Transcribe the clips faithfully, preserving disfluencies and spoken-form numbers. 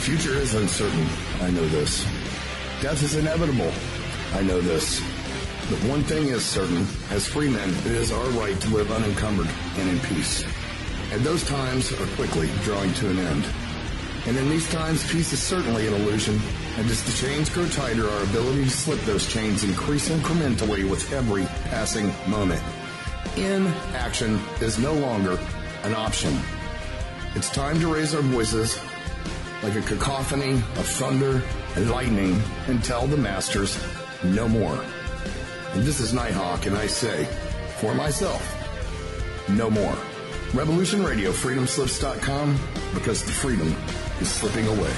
future is uncertain. I know this. Death is inevitable. I know this. But one thing is certain. As free men, it is our right to live unencumbered and in peace. And those times are quickly drawing to an end. And in these times, peace is certainly an illusion. And as the chains grow tighter, our ability to slip those chains increase incrementally with every passing moment. Inaction is no longer an option. It's time to raise our voices like a cacophony of thunder and lightning and tell the masters no more. And this is Nighthawk, and I say, for myself, no more. Revolution Radio, freedom slips dot com, because the freedom is slipping away.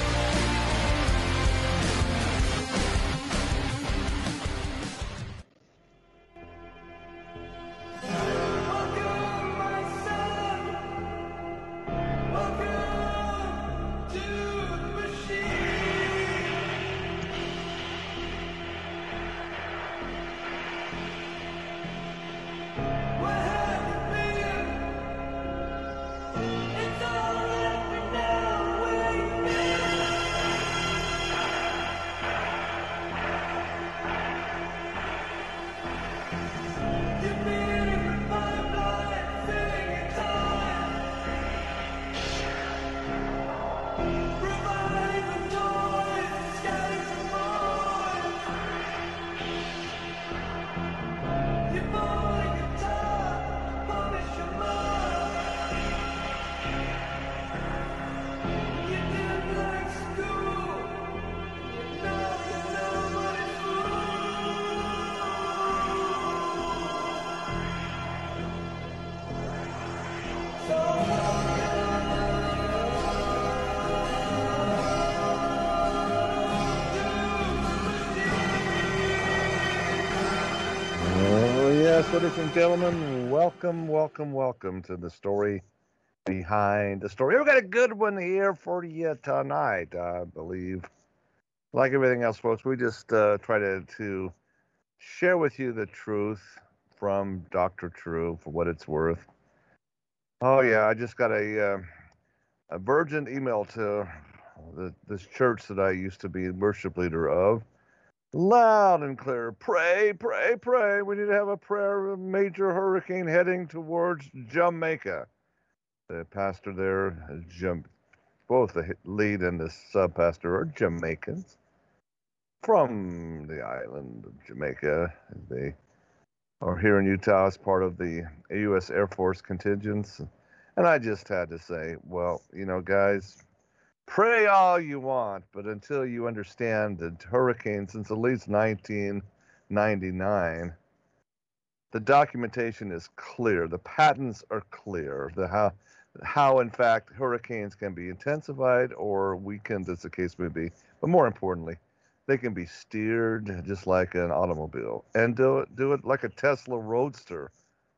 Ladies and gentlemen, welcome, welcome, welcome to the story behind the story. We've got a good one here for you tonight, I believe. Like everything else, folks, we just uh, try to, to share with you the truth from Doctor True for what it's worth. Oh, yeah, I just got a, uh, a urgent email to the, this church that I used to be worship leader of. Loud and clear, pray, pray, pray. We need to have a prayer, a major hurricane heading towards Jamaica. The pastor there, Jam- both the lead and the sub-pastor are Jamaicans from the island of Jamaica. They are here in Utah as part of the U S Air Force contingents. And I just had to say, well, you know, guys, pray all you want, but until you understand the hurricane since at least nineteen ninety-nine, the documentation is clear. The patents are clear. The how, how in fact, hurricanes can be intensified or weakened, as the case may be. But more importantly, they can be steered just like an automobile, and do it, do it like a Tesla Roadster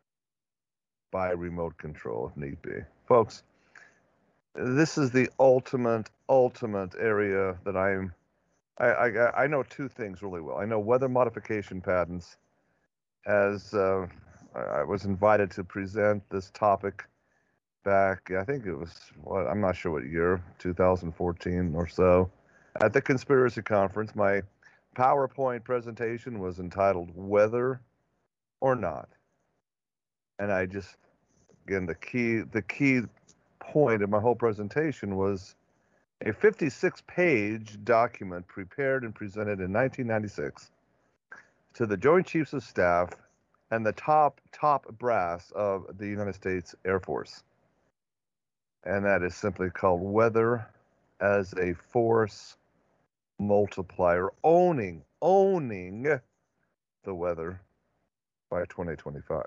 by remote control if need be. Folks, this is the ultimate, ultimate area that I'm, I, I, I know two things really well. I know weather modification patents, as uh, I was invited to present this topic back, I think it was, what, I'm not sure what year, two thousand fourteen or so, at the Conspiracy Conference. My PowerPoint presentation was entitled Whether or Not. And I just, again, the key, the key point of my whole presentation was a fifty-six page document prepared and presented in nineteen ninety-six to the Joint Chiefs of Staff and the top, top brass of the United States Air Force. And that is simply called Weather as a Force Multiplier, owning, owning the weather by twenty twenty-five.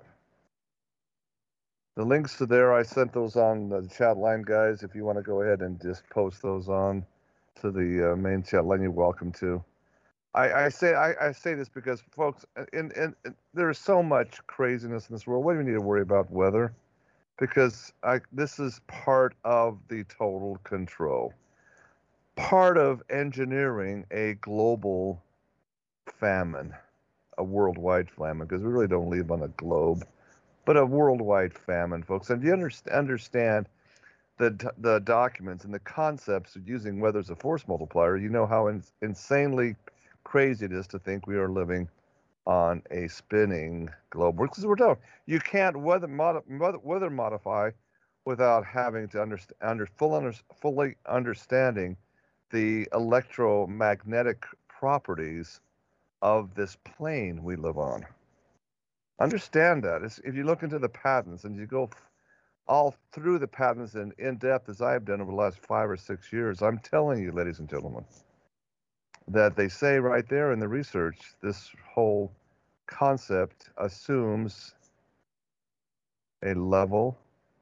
The links to there, I sent those on the chat line, guys. If you want to go ahead and just post those on to the uh, main chat line, you're welcome to. I, I say I, I say this because, folks, in, in, in, there is so much craziness in this world. What do we need to worry about weather? Because I, this is part of the total control. Part of engineering a global famine, a worldwide famine, because we really don't live on a globe, but a worldwide famine, folks. And do you understand the the documents and the concepts of using weather as a force multiplier, you know how in, insanely crazy it is to think we are living on a spinning globe. Because we're talking, you can't weather, mod, weather modify without having to understand under full under, fully understanding the electromagnetic properties of this plane we live on. Understand that. It's, if you look into the patents and you go all through the patents in, in depth as I've done over the last five or six years, I'm telling you, ladies and gentlemen, that they say right there in the research, this whole concept assumes a level,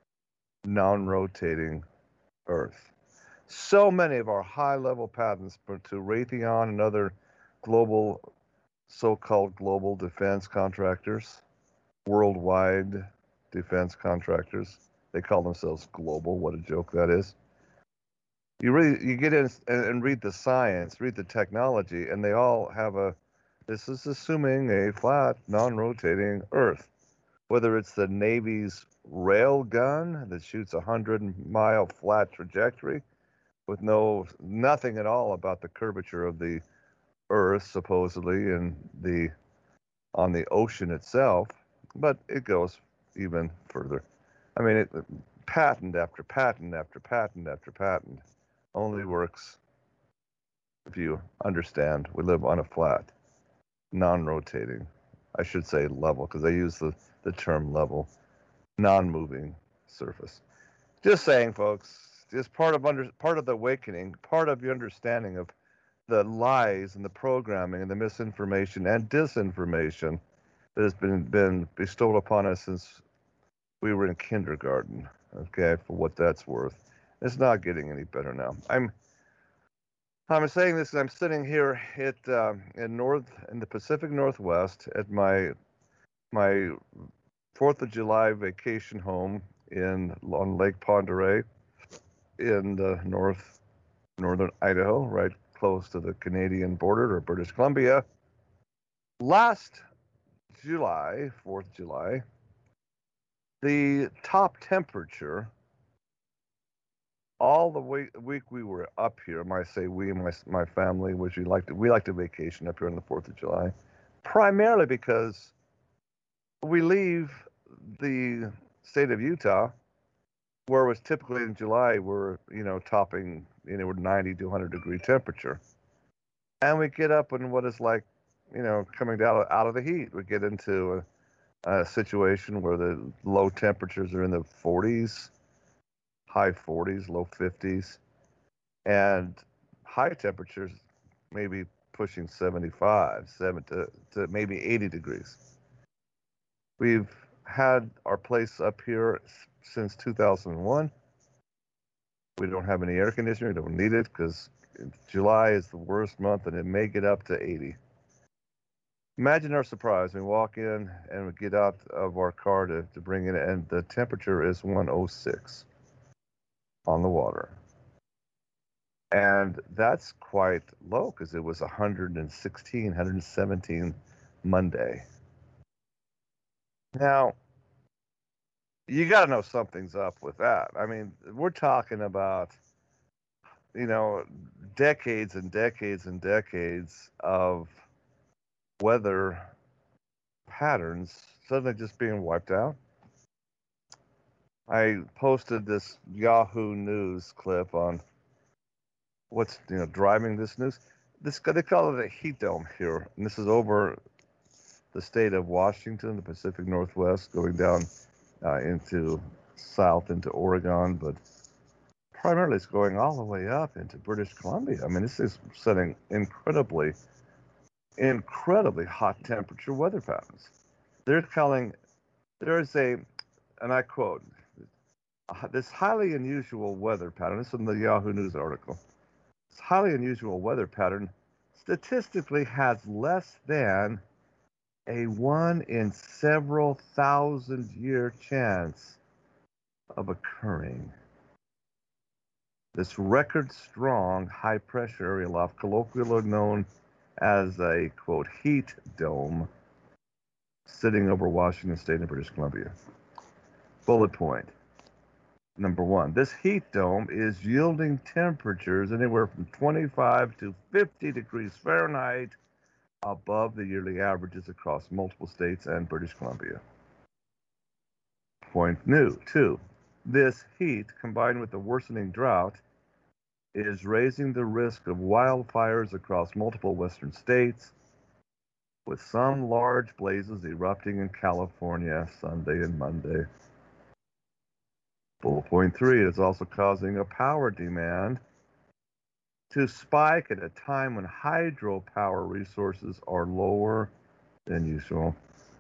non-rotating Earth. So many of our high-level patents to Raytheon and other global, so-called global defense contractors, worldwide defense contractors, they call themselves global. What a joke that is. You really, you get in and read the science, read the technology, and they all have a, this is assuming a flat, non-rotating Earth. Whether it's the Navy's rail gun that shoots a hundred-mile flat trajectory with no nothing at all about the curvature of the Earth, supposedly, and the on the ocean itself, but it goes even further. I mean, it, patent after patent after patent after patent only works if you understand we live on a flat, non-rotating, I should say level, because I use the, the term level, non-moving surface. Just saying, folks, just part of under, part of the awakening, part of your understanding of the lies and the programming and the misinformation and disinformation that has been been bestowed upon us since we were in kindergarten. Okay, for what that's worth, it's not getting any better now. I'm I'm saying this. I'm sitting here at uh, in north in the Pacific Northwest at my my Fourth of July vacation home in on Lake Pend Oreille in the north northern Idaho, right close to the Canadian border or British Columbia. Last July, Fourth of July, the top temperature all the week, week we were up here. I say we, my my family, which we like to we like to vacation up here on the Fourth of July, primarily because we leave the state of Utah, where it was typically in July, we're you know topping you know ninety to one hundred degree temperature, and we get up in what is like you know coming down out of the heat. We get into a, a situation where the low temperatures are in the forties. High forties, low fifties, and high temperatures maybe pushing seventy-five, seven to, to maybe eighty degrees. We've had our place up here since two thousand one. We don't have any air conditioning. We don't need it because July is the worst month, and it may get up to eighty. Imagine our surprise. We walk in and we get out of our car to, to bring it, and the temperature is one oh six. On the water. And that's quite low because it was one hundred sixteen, one hundred seventeen Monday. Now, you got to know something's up with that. I mean, we're talking about, you know, decades and decades and decades of weather patterns suddenly just being wiped out. I posted this Yahoo News clip on what's you know driving this news. This they call it a heat dome here, and this is over the state of Washington, the Pacific Northwest, going down uh, into south into Oregon, but primarily it's going all the way up into British Columbia. I mean, this is setting incredibly, incredibly hot temperature weather patterns. They're calling there is a, and I quote. This highly unusual weather pattern, this is from the Yahoo News article, this highly unusual weather pattern statistically has less than a one in several thousand year chance of occurring. This record strong high pressure area aloft, colloquially known as a quote heat dome, sitting over Washington State and British Columbia. Bullet point. Number one, this heat dome is yielding temperatures anywhere from twenty-five to fifty degrees Fahrenheit above the yearly averages across multiple states and British Columbia. Point new, two, this heat combined with the worsening drought is raising the risk of wildfires across multiple western states, with some large blazes erupting in California Sunday and Monday. Bullet point three is also causing a power demand to spike at a time when hydropower resources are lower than usual.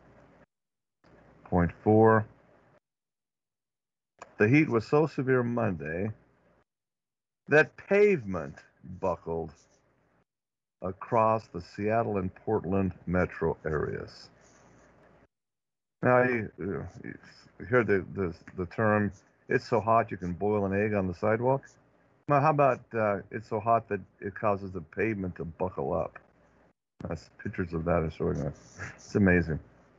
Point four, the heat was so severe Monday that pavement buckled across the Seattle and Portland metro areas. Now, you, you hear the, the, the term, it's so hot you can boil an egg on the sidewalk. Now, how about uh, it's so hot that it causes the pavement to buckle up? That's pictures of that are showing us. It's amazing.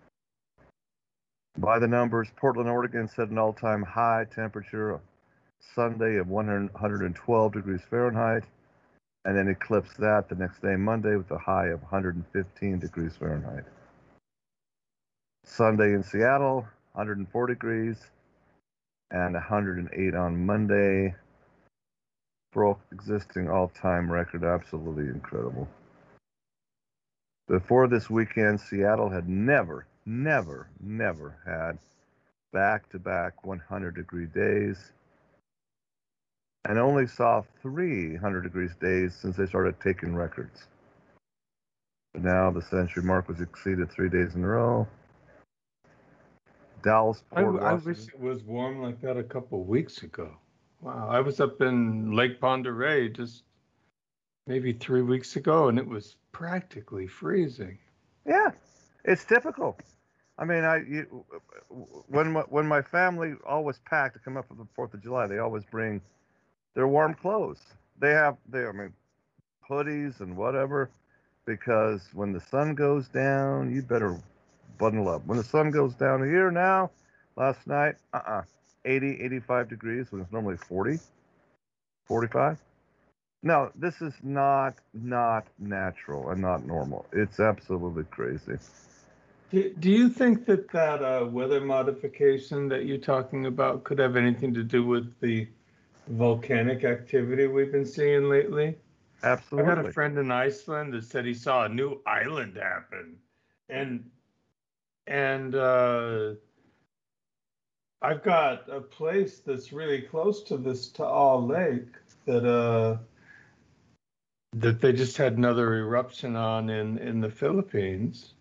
By the numbers, Portland, Oregon set an all-time high temperature Sunday of one hundred twelve degrees Fahrenheit, and then eclipsed that the next day, Monday, with a high of one hundred fifteen degrees Fahrenheit. Sunday in Seattle, one hundred four degrees, and one hundred eight on Monday. Broke existing all-time record. Absolutely incredible. Before this weekend, Seattle had never, never, never had back-to-back one hundred degree days, and only saw three hundred degrees days since they started taking records. But now the century mark was exceeded three days in a row. Dallas, I, Port I Washington. wish it was warm like that a couple of weeks ago. Wow, I was up in Lake Pend Oreille just maybe three weeks ago, and it was practically freezing. Yeah, it's typical. I mean, I you, when my, when my family always packed to come up for the Fourth of July, they always bring their warm clothes. They have they I mean hoodies and whatever, because when the sun goes down, you better bundle up. When the sun goes down here now, last night, uh-uh, eighty, eighty-five degrees when it's normally forty, forty-five. No, this is not not natural and not normal. It's absolutely crazy. Do, do you think that that uh, weather modification that you're talking about could have anything to do with the volcanic activity we've been seeing lately? Absolutely. I got a friend in Iceland that said he saw a new island happen, and and uh, I've got a place that's really close to this Taal Lake that uh that they just had another eruption on in in the Philippines,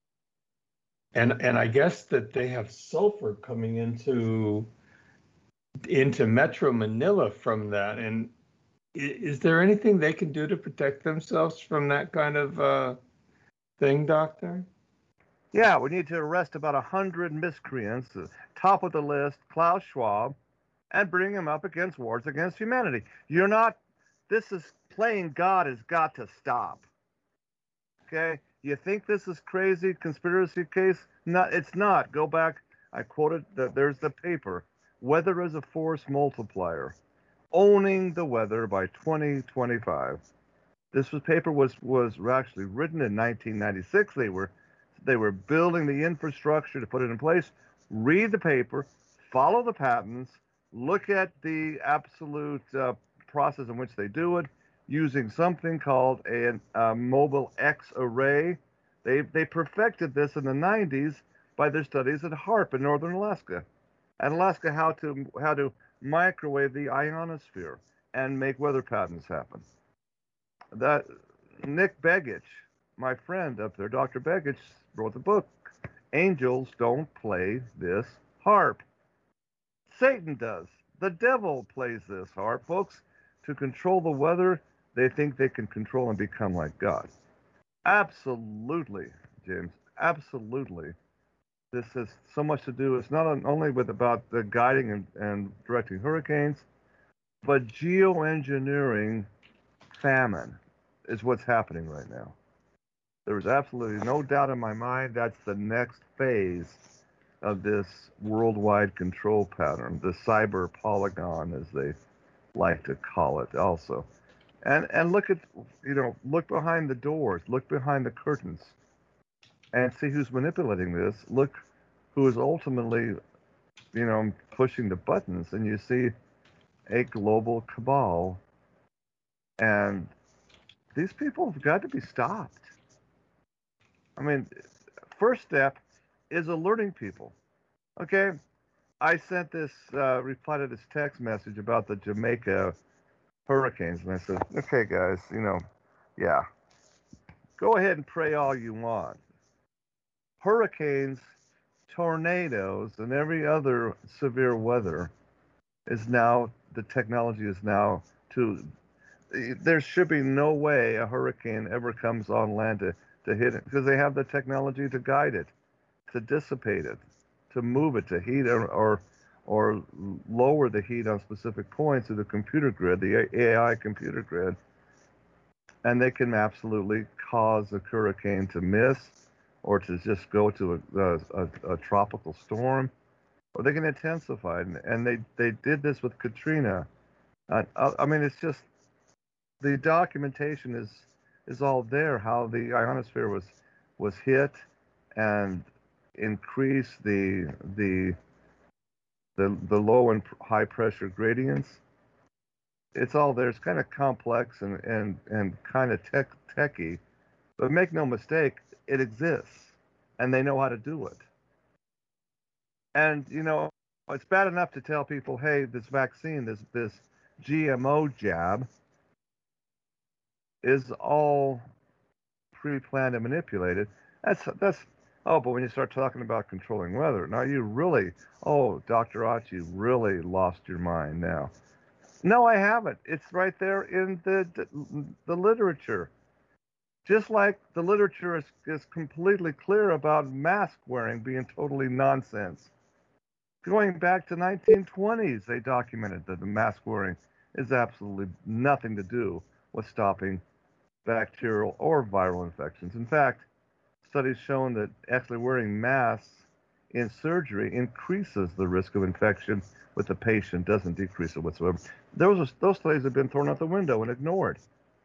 and and I guess that they have sulfur coming into into Metro Manila from that. And is there anything they can do to protect themselves from that kind of uh, thing, Doctor? Yeah, we need to arrest about a hundred miscreants, the top of the list, Klaus Schwab, and bring him up against wars against humanity. You're not. This is playing God has got to stop. Okay, you think this is crazy conspiracy case? No, it's not. Go back. I quoted that. There's the paper. Weather as a force multiplier. Owning the weather by twenty twenty-five. This was, paper was was actually written in nineteen ninety-six. They were they were building the infrastructure to put it in place. Read the paper, follow the patents, look at the absolute uh, process in which they do it, using something called a, a mobile X array. They they perfected this in the nineties by their studies at HAARP in northern Alaska. And Alaska, how to how to microwave the ionosphere and make weather patterns happen. That Nick Begich, my friend up there, Doctor Begich, wrote the book, Angels Don't Play This Harp. Satan does. The devil plays this harp, folks. To control the weather, they think they can control and become like God. Absolutely, James. Absolutely. This has so much to do. It's not only with about the guiding and, and directing hurricanes, but geoengineering famine is what's happening right now. There is absolutely no doubt in my mind that's the next phase of this worldwide control pattern, the cyber polygon, as they like to call it, also. And and look at you know look behind the doors, look behind the curtains, and see who's manipulating this. Look who is ultimately you know pushing the buttons, and you see a global cabal, and these people have got to be stopped. I mean, first step is alerting people. Okay, I sent this uh, reply to this text message about the Jamaica hurricanes, and I said, okay, guys, you know, yeah, go ahead and pray all you want. Hurricanes, tornadoes, and every other severe weather is now, the technology is now to, there should be no way a hurricane ever comes on land to, to hit it, because they have the technology to guide it, to dissipate it, to move it, to heat or, or or lower the heat on specific points of the computer grid, the A I computer grid, and they can absolutely cause a hurricane to miss, or to just go to a, a, a tropical storm, or they can intensify it. And they, they did this with Katrina. Uh, I mean, it's just, the documentation is is all there, how the ionosphere was was hit and increased the the the the low and high pressure gradients. It's all there. It's kind of complex and and and kind of tech techy, but make no mistake, it exists, and they know how to do it. And you know, it's bad enough to tell people, hey, this vaccine, this this G M O jab, is all pre-planned and manipulated. That's that's oh, but when you start talking about controlling weather, now you really, oh, Doctor Ott, you really lost your mind now. No, I haven't. It's right there in the the, the literature. Just like the literature is, is completely clear about mask wearing being totally nonsense. Going back to nineteen twenties, they documented that the mask wearing is absolutely nothing to do with stopping bacterial or viral infections. In fact, studies shown that actually wearing masks in surgery increases the risk of infection with the patient, doesn't decrease it whatsoever. Those, those studies have been thrown out the window and ignored.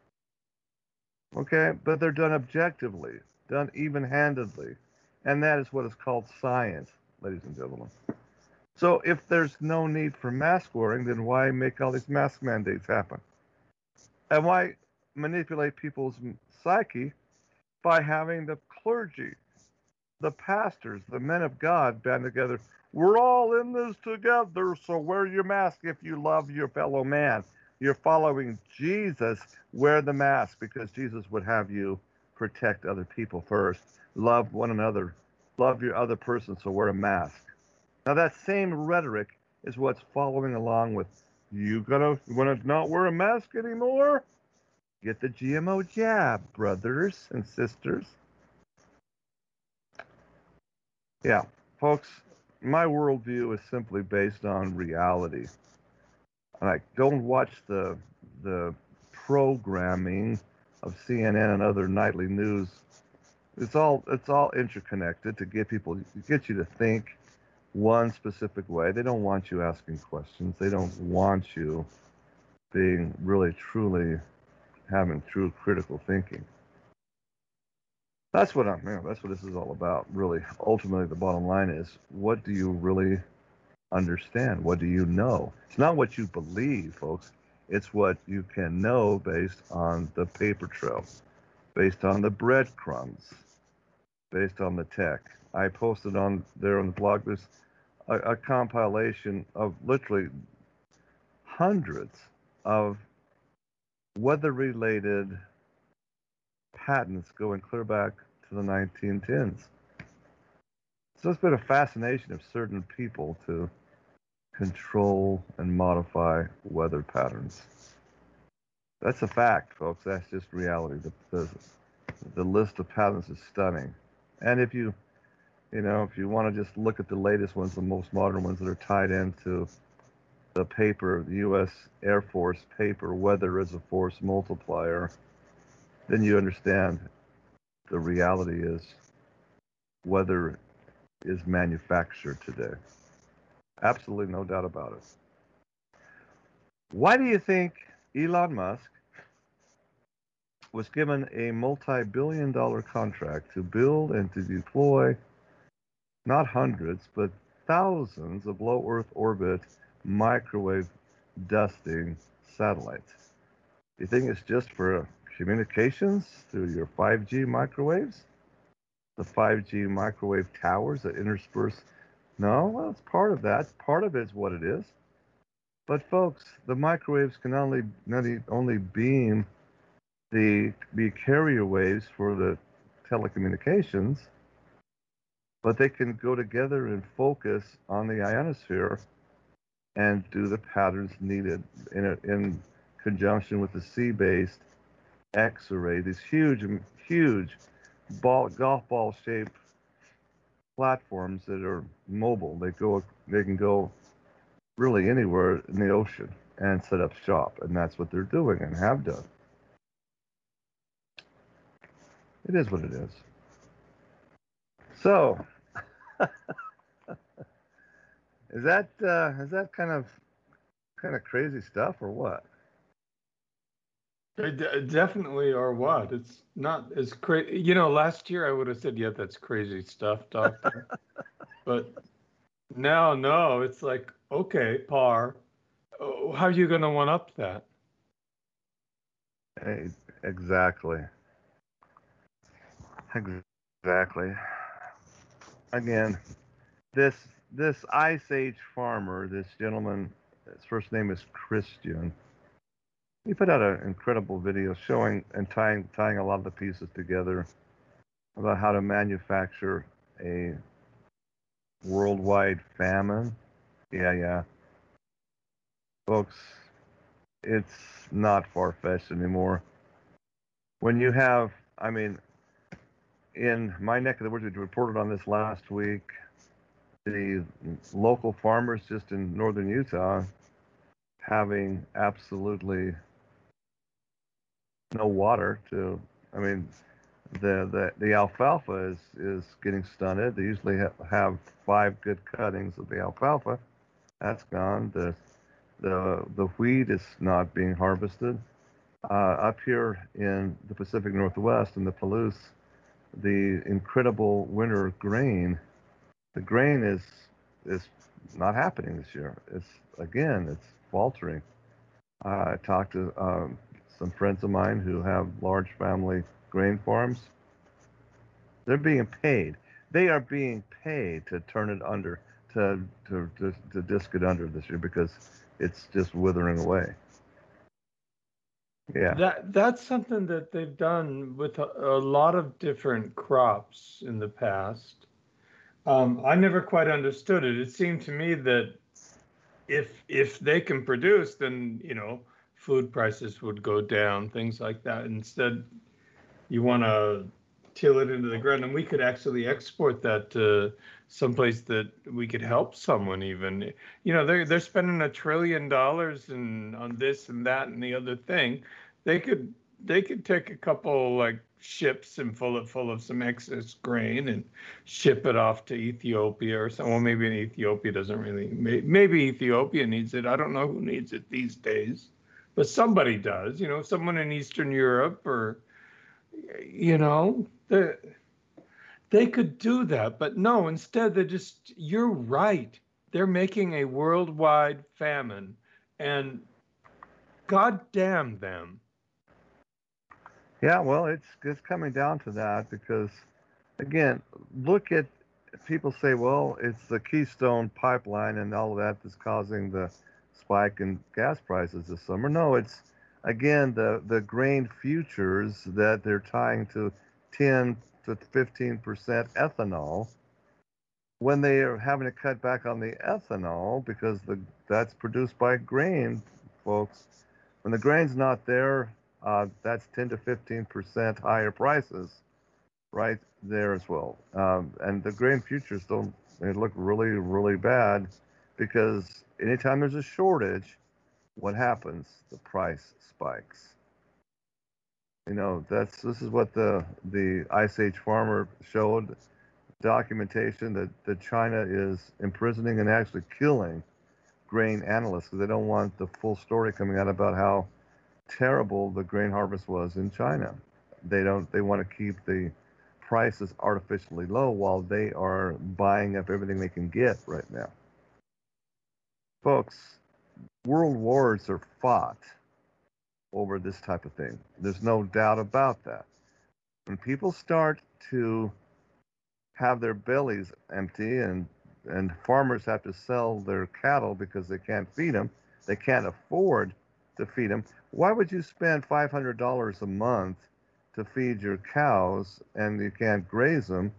Okay, but they're done objectively, done even-handedly, and that is what is called science, ladies and gentlemen. So if there's no need for mask wearing, then why make all these mask mandates happen? And why manipulate people's psyche by having the clergy, the pastors, the men of God band together? We're all in this together, so wear your mask if you love your fellow man. You're following Jesus, wear the mask, because Jesus would have you protect other people first. Love one another. Love your other person, so wear a mask. Now that same rhetoric is what's following along with, you gonna wanna not wear a mask anymore? Get the G M O jab, brothers and sisters. Yeah, folks, my worldview is simply based on reality. And I don't watch the the programming of C N N and other nightly news. It's all it's all interconnected to get people, get you to think one specific way. They don't want you asking questions. They don't want you being really, truly having true critical thinking. That's what I'm, you know, that's what this is all about, really. Ultimately, the bottom line is, what do you really understand? What do you know? It's not what you believe, folks. It's what you can know based on the paper trail, based on the breadcrumbs, based on the tech. I posted on there on the blog this a, a compilation of literally hundreds of weather-related patents going clear back to the nineteen tens. So it's been a fascination of certain people to control and modify weather patterns. That's a fact, folks. That's just reality. The, the, the list of patents is stunning. And if you, you know, if you want to just look at the latest ones, the most modern ones that are tied into the paper, the U S Air Force paper, Weather as a Force Multiplier, then you understand the reality is weather is manufactured today. Absolutely no doubt about it. Why do you think Elon Musk was given a multi-billion dollar contract to build and to deploy not hundreds, but thousands of low Earth orbit microwave dusting satellites? Do you think it's just for communications through your five G microwaves? The five G microwave towers that intersperse? No, well, it's part of that. Part of it is what it is. But folks, the microwaves can only not only beam the the carrier waves for the telecommunications, but they can go together and focus on the ionosphere and do the patterns needed in a, in conjunction with the sea-based X-ray. These huge, huge ball, golf ball shaped platforms that are mobile. They go, they can go really anywhere in the ocean and set up shop, and that's what they're doing and have done. It is what it is. So, is that uh, is that kind of kind of crazy stuff or what? They d- definitely are what? It's not as crazy. You know, last year I would have said, yeah, that's crazy stuff, doctor. But now, no, it's like, okay, par. Oh, how are you going to one up that? Hey, exactly. Exactly. Again, this this Ice Age farmer, this gentleman, his first name is Christian. He put out an incredible video showing and tying tying a lot of the pieces together about how to manufacture a worldwide famine. Yeah, yeah. Folks, it's not far-fetched anymore. When you have, I mean, in my neck of the woods, we reported on this last week, the local farmers just in northern Utah having absolutely no water to, I mean, the, the, the alfalfa is, is getting stunted. They usually ha- have five good cuttings of the alfalfa. That's gone. The, the, the wheat is not being harvested. Uh, up here in the Pacific Northwest, in the Palouse, the incredible winter grain, the grain is is not happening this year. It's again, it's faltering. Uh, I talked to um, some friends of mine who have large family grain farms. They're being paid. They are being paid to turn it under, to to to, to disc it under this year because it's just withering away. Yeah. That that's something that they've done with a, a lot of different crops in the past. Um, I never quite understood it. It seemed to me that if if they can produce, then you know food prices would go down, things like that. Instead, you want to till it into the ground, and we could actually export that to someplace that we could help someone. Even you know they're they're spending a trillion dollars and on this and that and the other thing. They could they could take a couple like ships and full it full of some excess grain and ship it off to Ethiopia or something. Well, maybe Ethiopia doesn't really. Maybe Ethiopia needs it. I don't know who needs it these days, but somebody does. You know, someone in Eastern Europe or you know, they, they could do that, but no, instead they just, you're right. They're making a worldwide famine, and God damn them. Yeah, well, it's it's coming down to that because, again, look at people say, well, it's the Keystone Pipeline and all of that that's causing the spike in gas prices this summer. No, it's again the the grain futures that they're tying to ten to fifteen percent ethanol when they are having to cut back on the ethanol because the that's produced by grain, folks. When the grain's not there, uh, that's ten to fifteen percent higher prices right there as well. Um, and the grain futures don't, they look really, really bad because anytime there's a shortage, what happens? The price spikes. You know, that's this is what the the Ice Age farmer showed. documentation that, that China is imprisoning and actually killing grain analysts because they don't want the full story coming out about how terrible the grain harvest was in China. They don't. They want to keep the prices artificially low while they are buying up everything they can get right now. Folks, world wars are fought over this type of thing. There's no doubt about that. When people start to have their bellies empty and and farmers have to sell their cattle because they can't feed them, they can't afford to feed them. Why would you spend five hundred dollars a month to feed your cows and you can't graze them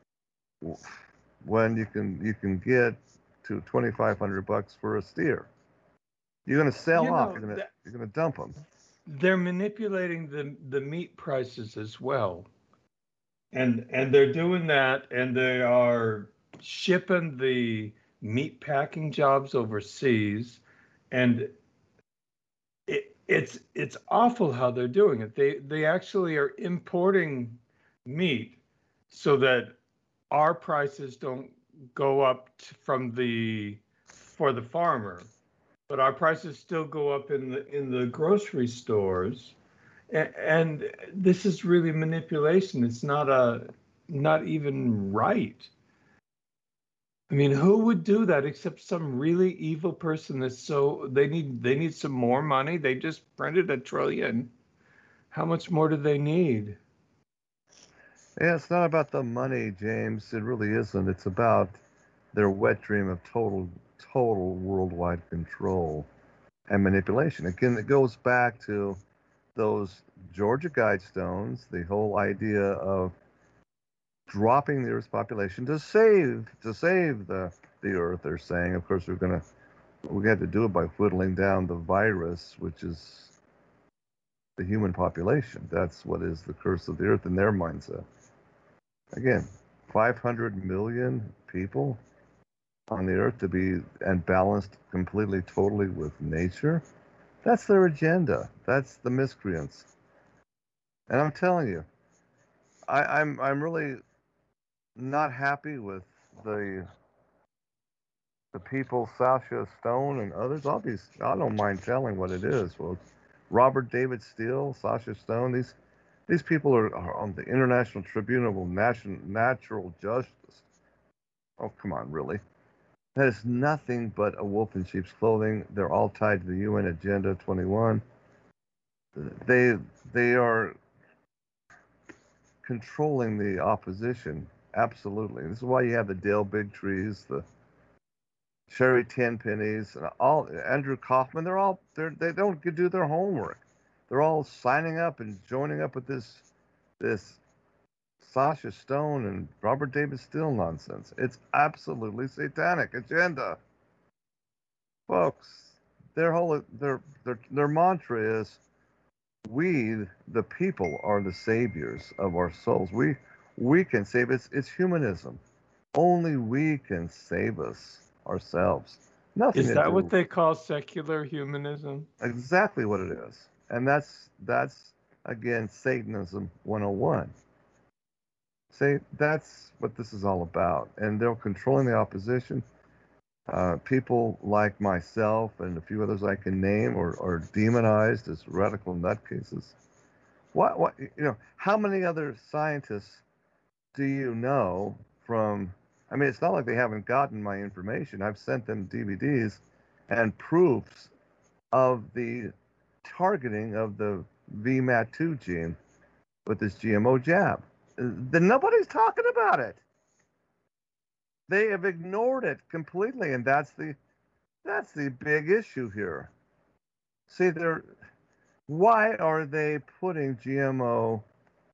when you can you can get to twenty-five hundred bucks for a steer? You're going to sell You off. know, You're going to th- you're going to dump them. they're manipulating the the meat prices as well. And and they're doing that, and they are shipping the meat packing jobs overseas, and it, it's it's awful how they're doing it. They they actually are importing meat so that our prices don't go up t- from the for the farmer, but our prices still go up in the in the grocery stores. A- And this is really manipulation. It's not a not even right. I mean, who would do that except some really evil person that's so they need they need some more money. They just printed a trillion. How much more do they need? Yeah, it's not about the money, James. It really isn't. It's about their wet dream of total total worldwide control and manipulation. Again, it goes back to those Georgia Guidestones, the whole idea of dropping the Earth's population to save to save the the Earth. They're saying, of course, we're gonna we had to do it by whittling down the virus, which is the human population. That's what is the curse of the Earth in their mindset. Again, five hundred million people on the Earth to be and balanced completely, totally with nature. That's their agenda. That's the miscreants. And I'm telling you, I, I'm I'm really not happy with the the people, Sasha Stone and others. I'll be, I don't mind telling what it is. Well, Robert David Steele, Sasha Stone. These these people are, are on the International Tribunal of National Natural Justice. Oh, come on, really? That is nothing but a wolf in sheep's clothing. They're all tied to the U N Agenda twenty-one. They they are controlling the opposition. Absolutely. This is why you have the Dale Bigtrees, the Sherry Tenpennies, and all Andrew Kaufman. They're all they're, they don't do their homework. They're all signing up and joining up with this this Sasha Stone and Robert David Steele nonsense. It's absolutely satanic agenda, folks. Their whole their their their mantra is, we the people are the saviors of our souls. We we can save. It's it's humanism. Only we can save us ourselves. Nothing Is to that what do they call secular humanism? exactly what it is. And that's that's again Satanism one oh one. See, that's what this is all about. And they're controlling the opposition. Uh, people like myself and a few others I can name are, are demonized as radical nutcases. What, what, you know, how many other scientists do you know from? I mean, it's not like they haven't gotten my information. I've sent them D V Ds and proofs of the targeting of the V M A T two gene with this G M O jab. Then nobody's talking about it. They have ignored it completely, and that's the that's the big issue here. See, they're why are they putting G M O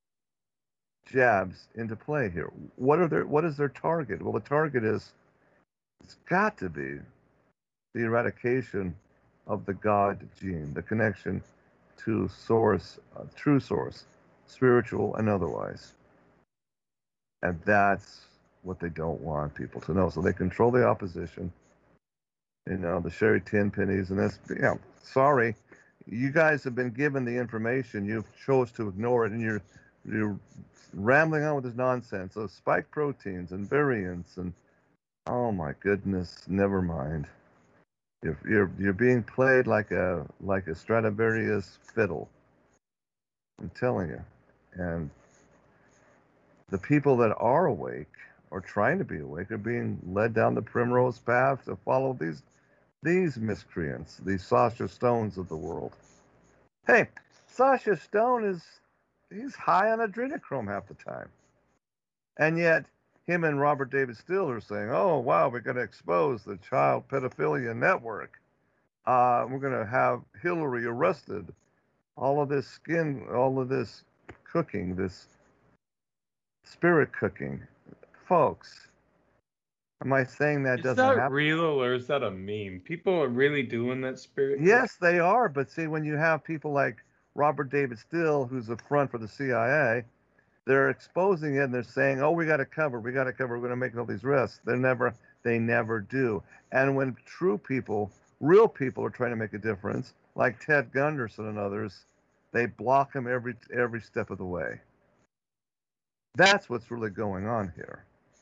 jabs into play here? What are their what is their target? Well, the target is it's got to be the eradication of the God gene, the connection to source, uh, true source, spiritual and otherwise. And that's what they don't want people to know. So they control the opposition. You know, the Sherry Tenpennies and this. You know, sorry, you guys have been given the information. You've chose to ignore it, and you're you're rambling on with this nonsense of spike proteins and variants and oh my goodness, never mind. You're you're you're being played like a like a Stradivarius fiddle. I'm telling you. And the people that are awake or trying to be awake are being led down the primrose path to follow these these miscreants, these Sasha Stones of the world. Hey, Sasha Stone is he's high on adrenochrome half the time. And yet him and Robert David Steele are saying, oh wow, we're gonna expose the child pedophilia network. Uh, we're gonna have Hillary arrested. All of this skin, all of this cooking, this spirit cooking. Folks, am I saying that Is doesn't that happen? real or is that a meme? People are really doing that spirit? Yes, they are. But see, when you have people like Robert David Steele, who's a front for the C I A, they're exposing it and they're saying, oh, we got to cover, we got to cover, we're going to make all these risks. They're never, they never do. And when true people, real people are trying to make a difference, like Ted Gunderson and others, they block them every every step of the way. That's what's really going on here.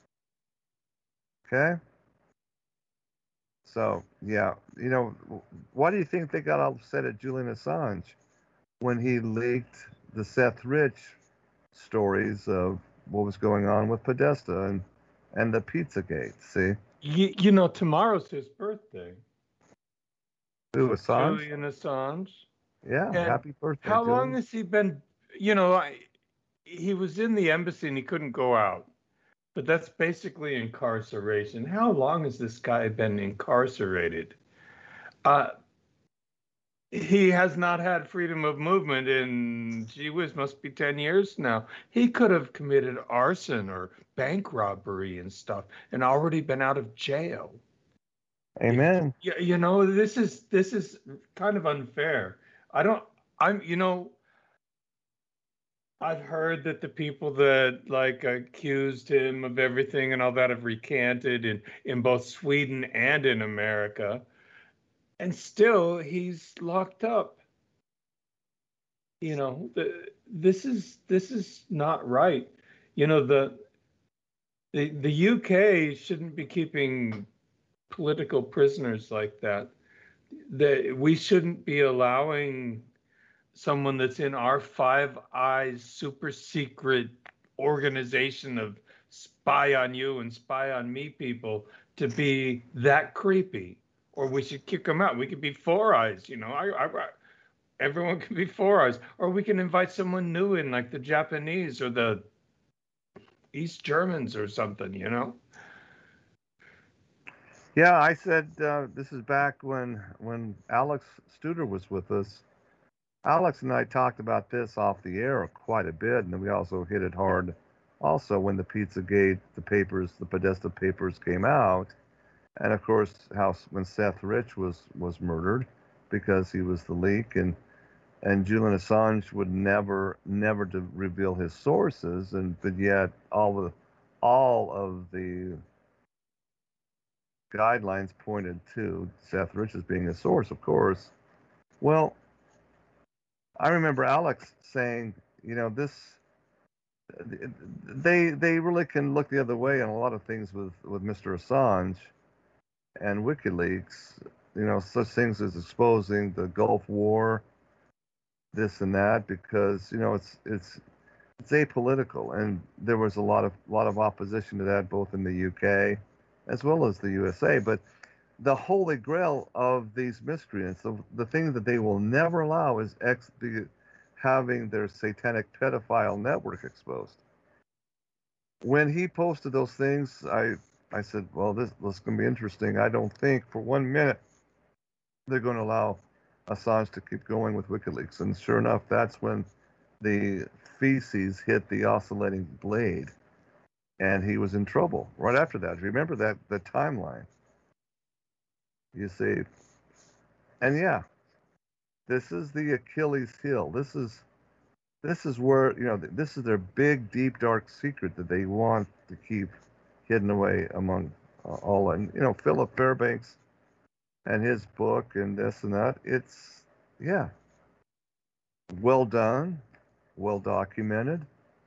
Okay? So, yeah, you know, why do you think they got upset at Julian Assange when he leaked the Seth Rich stories of what was going on with Podesta and, and the Pizzagate? See? You, you know, tomorrow's his birthday. Who, Assange? Julian Assange. Yeah, And happy birthday, how Julian. long has he been, you know, I, he was in the embassy and he couldn't go out. But that's basically incarceration. How long has this guy been incarcerated? Uh, he has not had freedom of movement in, gee whiz, must be ten years now. He could have committed arson or bank robbery and stuff and already been out of jail. Amen. You, you know, this is this is kind of unfair. I don't, I'm, you know, I've heard that the people that like accused him of everything and all that have recanted in, in both Sweden and in America. And still he's locked up. You know, the, this is this is not right. You know, the the the U K shouldn't be keeping political prisoners like that. The, we shouldn't be allowing someone that's in our Five Eyes super secret organization of spy on you and spy on me people to be that creepy, or we should kick them out. We could be Four Eyes, you know. I, I, I, everyone can be Four Eyes, or we can invite someone new in, like the Japanese or the East Germans or something, you know. Yeah, I said uh, this is back when when Alex Studer was with us. Alex and I talked about this off the air quite a bit, and then we also hit it hard also when the Pizzagate, the papers, the Podesta papers came out. And of course, how when Seth Rich was, was murdered because he was the leak, and and Julian Assange would never, never to reveal his sources, and but yet all of all of the guidelines pointed to Seth Rich as being a source, of course. Well, I remember Alex saying, you know, this, they they really can look the other way on a lot of things with, with Mister Assange and WikiLeaks, you know, such things as exposing the Gulf War, this and that, because, you know, it's it's it's apolitical, and there was a lot of lot of opposition to that both in the U K as well as the U S A. But the holy grail of these miscreants, the, the thing that they will never allow is ex, the, having their satanic pedophile network exposed. When he posted those things, I I said, well, this, this is going to be interesting. I don't think for one minute they're going to allow Assange to keep going with WikiLeaks. And sure enough, that's when the feces hit the oscillating blade, and he was in trouble right after that. Remember that the timeline. You see, and yeah, this is the Achilles heel. This is this is where, you know, this is their big, deep, dark secret that they want to keep hidden away among uh, all. And you know, Philip Fairbanks and his book and this and that. It's yeah, well done, well documented.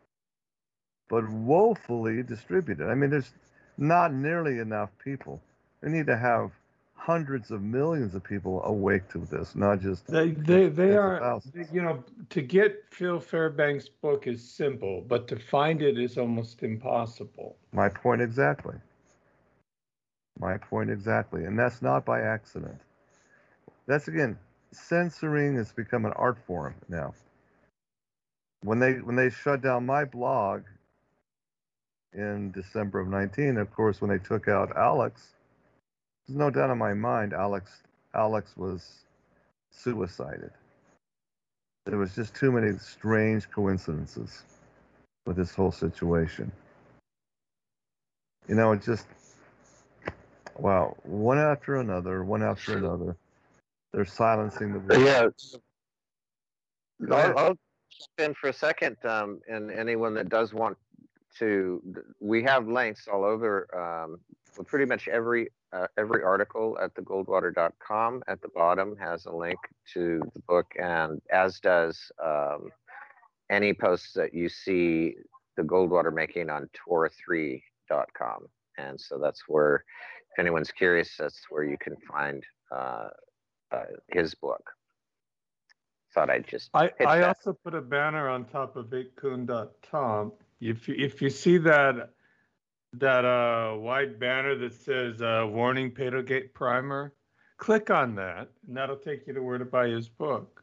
but woefully distributed. I mean, there's not nearly enough people. We need to have hundreds of millions of people awake to this, not just They they they tens of are thousands. you know to get Phil Fairbanks' book is simple, but to find it is almost impossible. My point exactly. My point exactly. And that's not by accident. That's again, censoring has become an art form now. When they when they shut down my blog in December of nineteen, of course, when they took out Alex, there's no doubt in my mind Alex Alex was suicided. There was just too many strange coincidences with this whole situation. You know, it just wow, one after another, one after another. They're silencing the voice. Yeah. Go ahead. I'll, I'll jump in for a second, um, and anyone that does want to, we have links all over. Um, well, pretty much every uh, every article at the goldwater dot com at the bottom has a link to the book, and as does um, any posts that you see the Goldwater making on Tor three dot com. And so that's where, if anyone's curious, that's where you can find uh, uh, his book. Thought I'd just I, pitch I that. also put a banner on top of eight kun dot com. If you if you see that that uh white banner that says uh, "Warning Pedogate Primer," click on that, and that'll take you to where to buy his book.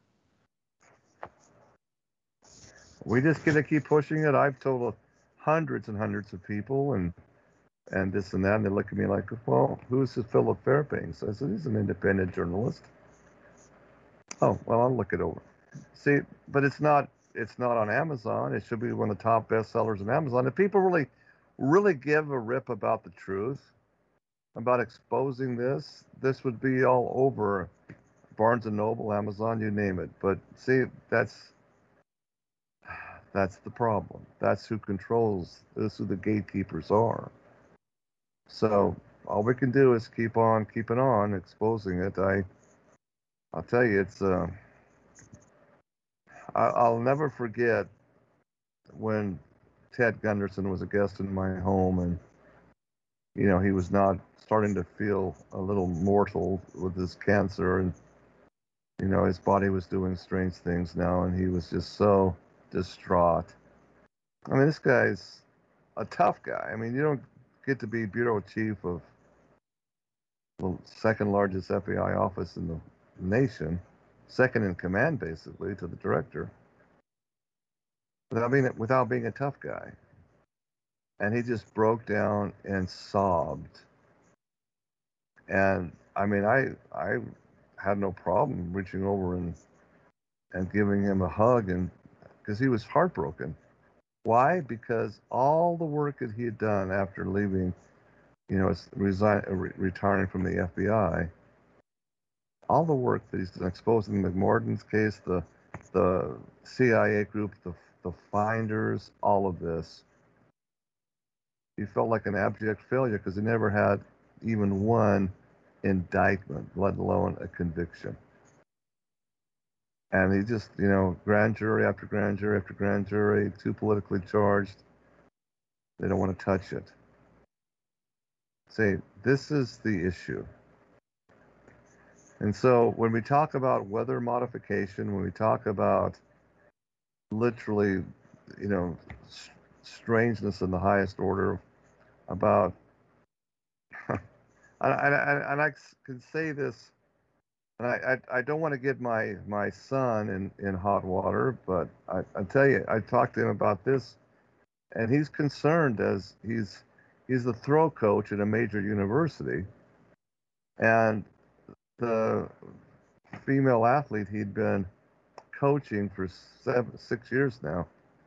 We just gonna keep pushing it. I've told hundreds and hundreds of people, and and this and that, and they look at me like, well, who's this Philip Fairbanks? I said, he's an independent journalist. Oh, well, I'll look it over. See, but it's not it's not on Amazon. It should be one of the top bestsellers on Amazon. If people really, really give a rip about the truth, about exposing this, this would be all over Barnes and Noble, Amazon, you name it. But see, that's that's the problem. That's who controls. That's who the gatekeepers are. So all we can do is keep on keeping on, exposing it. I, I'll tell you, it's. Uh, I, I'll never forget when Ted Gunderson was a guest in my home, and you know he was not starting to feel a little mortal with his cancer, and you know his body was doing strange things now, and he was just so distraught. I mean, this guy's a tough guy. I mean, you don't get to be bureau chief of the second largest F B I office in the nation, second in command basically to the director, without being without being a tough guy. And he just broke down and sobbed. And I mean, I I had no problem reaching over and and giving him a hug, and because he was heartbroken. Why? Because all the work that he had done after leaving, you know, resign, re- retiring from the F B I, all the work that he's done, exposing McMorton's case, the the C I A group, the the finders, all of this, he felt like an abject failure because he never had even one indictment, let alone a conviction. And he just, you know, grand jury after grand jury after grand jury, too politically charged. They don't want to touch it. See, this is the issue. And so when we talk about weather modification, when we talk about literally, you know, strangeness in the highest order, about, and, I, and I can say this, and I, I, I don't want to get my, my son in, in hot water, but I, I tell you, I talked to him about this, and he's concerned as he's he's the throw coach at a major university, and the female athlete he'd been coaching for seven, six years now,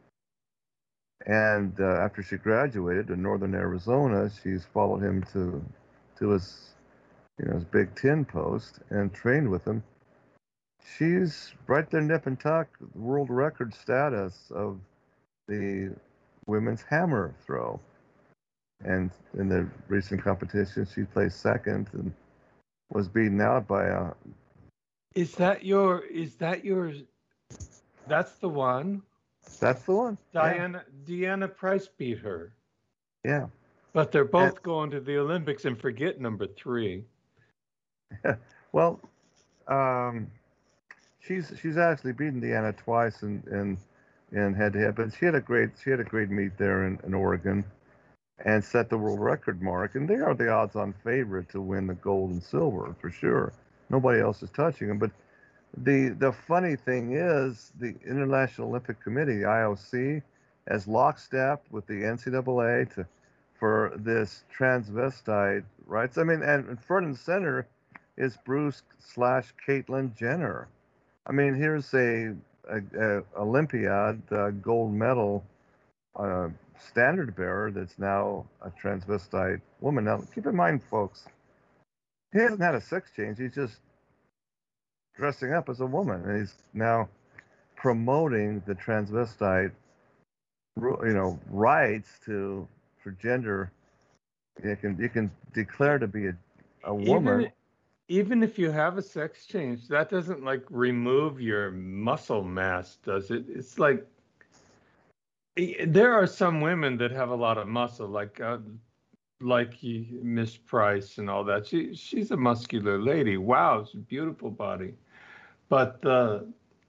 and uh, after she graduated in northern Arizona, she's followed him to to his you know his Big Ten post and trained with him. She's right there nip and tuck world record status of the women's hammer throw, and in the recent competition she placed second and was beaten out by a. Is that your? Is that your? That's the one. That's the one. Diana Deanna Price beat her. Yeah. But they're both And, going to the Olympics, and forget number three. well, um, she's she's actually beaten Deanna twice in in in head to head, but she had a great she had a great meet there in, in Oregon, and set the world record mark. And they are the odds-on favorite to win the gold and silver for sure. Nobody else is touching them. But the the funny thing is, the International Olympic Committee, I O C, has lockstep with the N C double A to for this transvestite rights. I mean, and front and center is Bruce slash Caitlyn Jenner. I mean, here's a, a, a Olympiad uh, gold medal uh, standard bearer that's now a transvestite woman. Now, keep in mind, folks, he hasn't had a sex change. He's just dressing up as a woman, and he's now promoting the transvestite, you know, rights to for gender. You can you can declare to be a, a woman. Even, even if you have a sex change, that doesn't like remove your muscle mass, does it? It's like there are some women that have a lot of muscle, like uh, like Miss Price and all that. She she's a muscular lady. Wow, it's a beautiful body. But uh,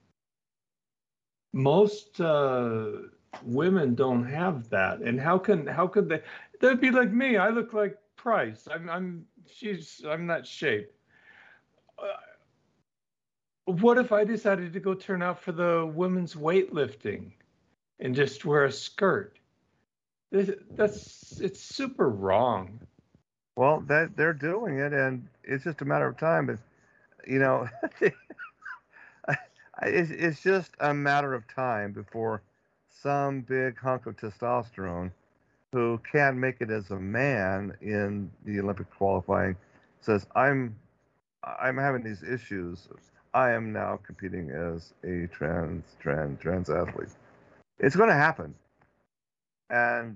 most uh, women don't have that. And how can how could they? They'd be like me. I look like Price. I'm I'm she's I'm that shape. Uh, what if I decided to go turn out for the women's weightlifting and just wear a skirt? That's it's super wrong. Well, that they're doing it, and it's just a matter of time. But you know, it's, it's just a matter of time before some big hunk of testosterone who can't make it as a man in the Olympic qualifying says, "I'm I'm having these issues. I am now competing as a trans trans trans athlete." It's going to happen. And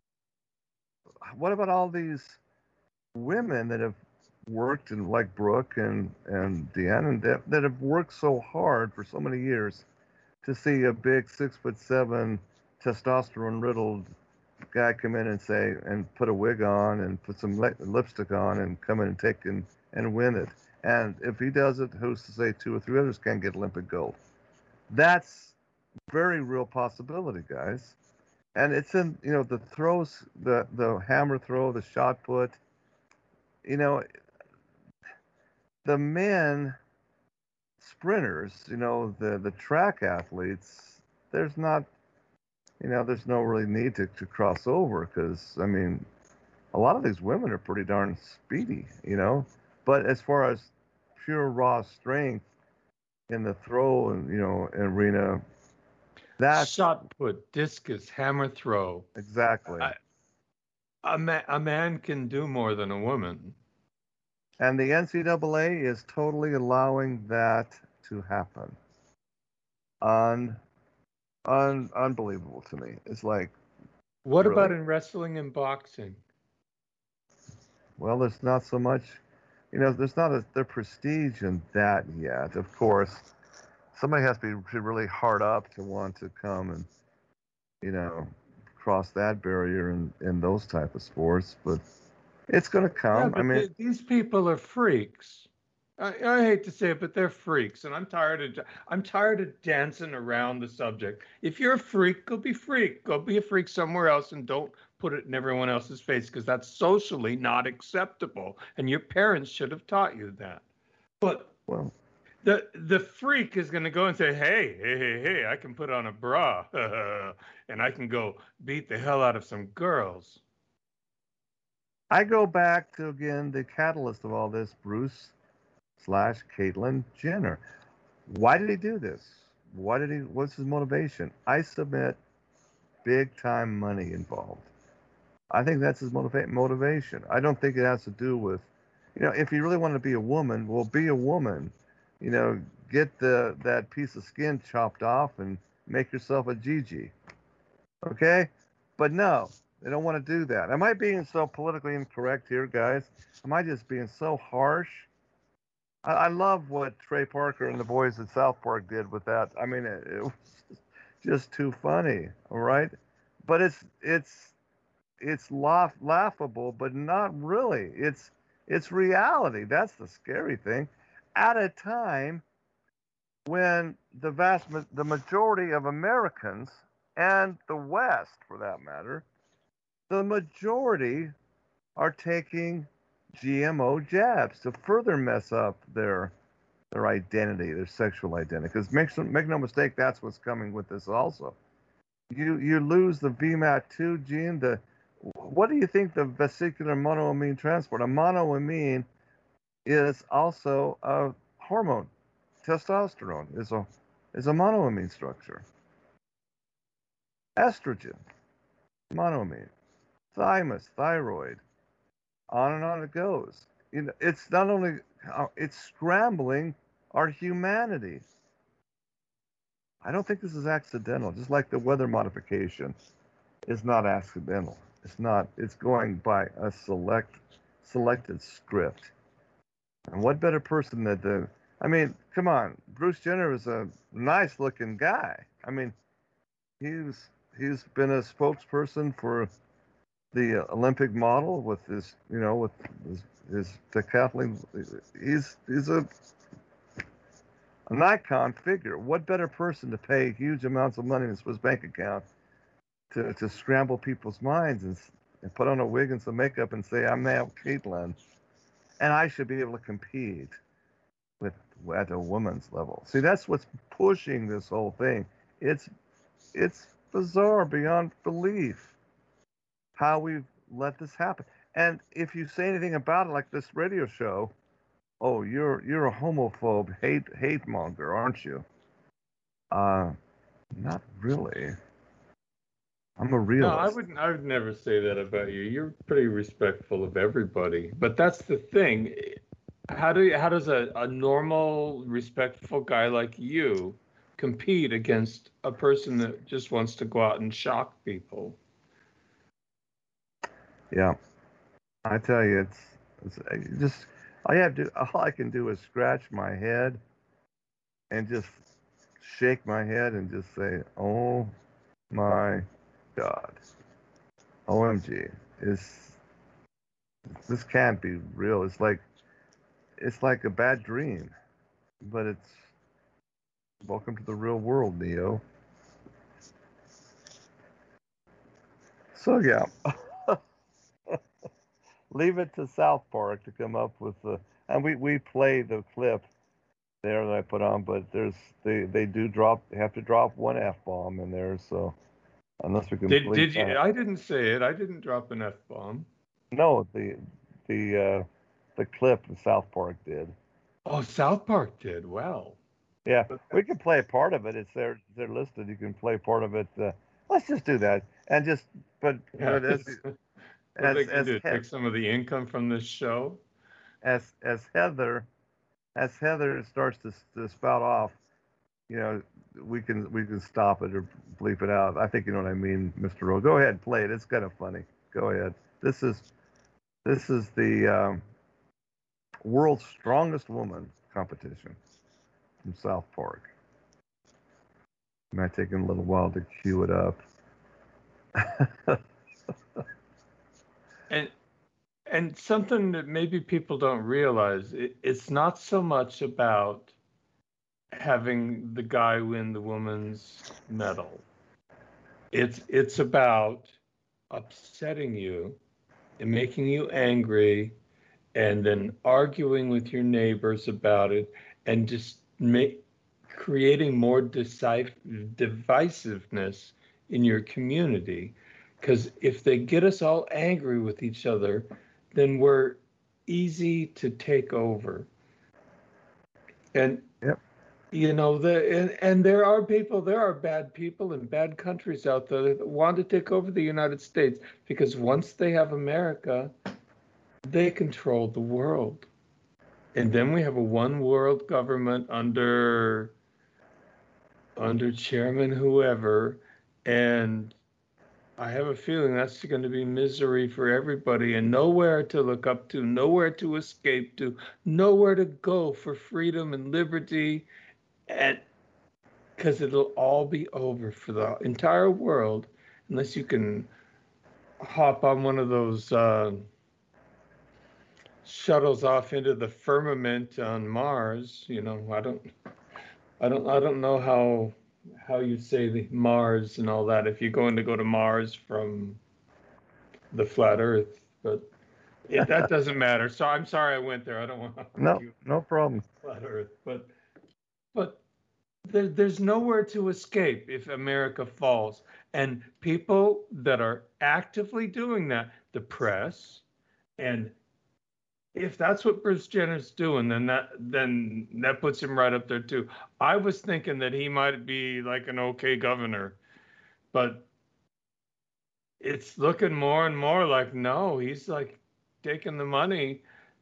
what about all these women that have worked, and like Brooke and and Deanna, that, that have worked so hard for so many years to see a big six foot seven testosterone riddled guy come in and say and put a wig on and put some li- lipstick on and come in and take and, and win it. And if he does it, who's to say two or three others can't get Olympic gold? That's very real possibility, guys. And it's in, you know, the throws, the the hammer throw, the shot put. You know, the men sprinters, you know, the the track athletes. There's not, you know, there's no really need to, to cross over because I mean, a lot of these women are pretty darn speedy, you know. But as far as pure raw strength in the throw and you know arena, that's shot put, discus, hammer throw. Exactly. I, a, ma- a man can do more than a woman. And the N C double A is totally allowing that to happen. Un, un, unbelievable to me. It's like, what really? about in wrestling and boxing? Well, there's not so much, you know, there's not a, the prestige in that yet. Of course, somebody has to be really hard up to want to come and, you know, cross that barrier in, in those type of sports. But it's going to come. Yeah, but I mean, th- these people are freaks. I, I hate to say it, but they're freaks, and I'm tired of I'm tired of dancing around the subject. If you're a freak, go be freak. Go be a freak somewhere else, and don't put it in everyone else's face because that's socially not acceptable. And your parents should have taught you that. But well, the the freak is going to go and say, "Hey, hey, hey, hey! I can put on a bra, and I can go beat the hell out of some girls." I go back to again the catalyst of all this, Bruce slash Caitlyn Jenner. Why did he do this? Why did he? What's his motivation? I submit big time money involved. I think that's his motiva- motivation. I don't think it has to do with, you know, if you really want to be a woman, well, be a woman. You know, get the that piece of skin chopped off and make yourself a Gigi. Okay, but no, they don't want to do that. Am I being so politically incorrect here, guys? Am I just being so harsh? I, I love what Trey Parker and the boys at South Park did with that. I mean, it, it was just too funny. All right, but it's it's it's laugh, laughable, but not really. It's it's reality. That's the scary thing. At a time when the vast the majority of Americans and the West, for that matter, the majority are taking G M O jabs to further mess up their their identity, their sexual identity. Because make make no mistake, that's what's coming with this also. You you lose the V MAT two gene. The what do you think the vesicular monoamine transport? A monoamine is also a hormone. Testosterone is a is a monoamine structure. Estrogen, monoamine. Thymus, thyroid, on and on it goes. You know, it's not only uh, it's scrambling our humanity. I don't think this is accidental. Just like the weather modification is not accidental. It's not. It's going by a select selected script. And what better person than the? I mean, come on. Bruce Jenner is a nice-looking guy. I mean, he's he's been a spokesperson for the Olympic model with his, you know, with his, his decathlon. He's he's a an icon figure. What better person to pay huge amounts of money in his bank account to, to scramble people's minds and, and put on a wig and some makeup and say, I'm now Caitlyn, and I should be able to compete with at a woman's level. See, that's what's pushing this whole thing. It's it's bizarre beyond belief how we've let this happen. And if you say anything about it, like this radio show, oh, you're you're a homophobe, hate hate monger, aren't you? Uh, not really. I'm a realist. No, I wouldn't. I would never say that about you. You're pretty respectful of everybody. But that's the thing. How do how does a, a normal, respectful guy like you compete against a person that just wants to go out and shock people? Yeah, I tell you, it's, it's just all you have to. All I can do is scratch my head and just shake my head and just say, "Oh my God, O M G, is this can't be real?" It's like it's like a bad dream, but it's welcome to the real world, Neo. So yeah. Leave it to South Park to come up with the, and we, we play the clip there that I put on, but there's they, they do drop have to drop one F bomb in there, so unless we can did did you? I didn't say it. I didn't drop an F bomb. No, the the uh, the clip South Park did. Oh, South Park did. Wow. Yeah, we can play a part of it. It's there. They're listed. You can play part of it. Uh, let's just do that and just. But, yeah, but as, What as, they can as do, take some of the income from this show. As as Heather, as Heather starts to, to spout off, you know, we can we can stop it or bleep it out. I think you know what I mean, Mister Rowe. Go ahead, play it. It's kind of funny. Go ahead. This is this is the um, world's strongest woman competition from South Park. It might take him a little while to cue it up. and and something that maybe people don't realize, it, it's not so much about having the guy win the woman's medal. It's it's about upsetting you and making you angry and then arguing with your neighbors about it and just make creating more decisive, divisiveness in your community. Because if they get us all angry with each other, then we're easy to take over. And, yep. you know, the and, and there are people, there are bad people and bad countries out there that want to take over the United States, because once they have America, they control the world. And then we have a one world government under under Chairman whoever, and I have a feeling that's going to be misery for everybody and nowhere to look up to, nowhere to escape to, nowhere to go for freedom and liberty. And because it'll all be over for the entire world unless you can hop on one of those uh, shuttles off into the firmament on Mars. You know, I don't, I don't, I don't know how how you say the Mars and all that if you're going to go to Mars from the flat Earth, but it, that doesn't matter. So I'm sorry I went there. I don't want to No, argue no problem. flat Earth, but but there, there's nowhere to escape if America falls. And people that are actively doing that, the press, and if that's what Bruce Jenner's doing, then that then that puts him right up there too. I was thinking that he might be like an okay governor, but it's looking more and more like no, he's like taking the money.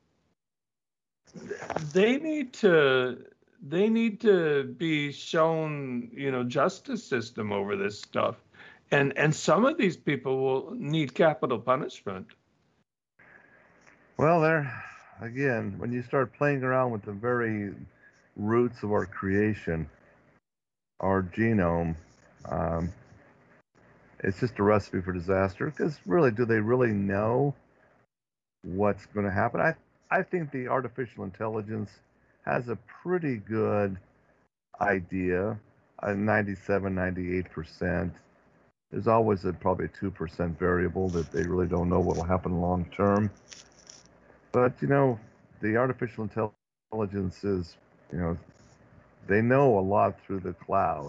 They need to they need to be shown, you know, justice system over this stuff. And and some of these people will need capital punishment. Well, there, again, when you start playing around with the very roots of our creation, our genome, um, it's just a recipe for disaster. Because really, do they really know what's going to happen? I, I think the artificial intelligence has a pretty good idea, uh, ninety-seven, ninety-eight percent. There's always a probably two percent variable that they really don't know what will happen long term. But, you know, the artificial intelligence is, you know, they know a lot through the cloud.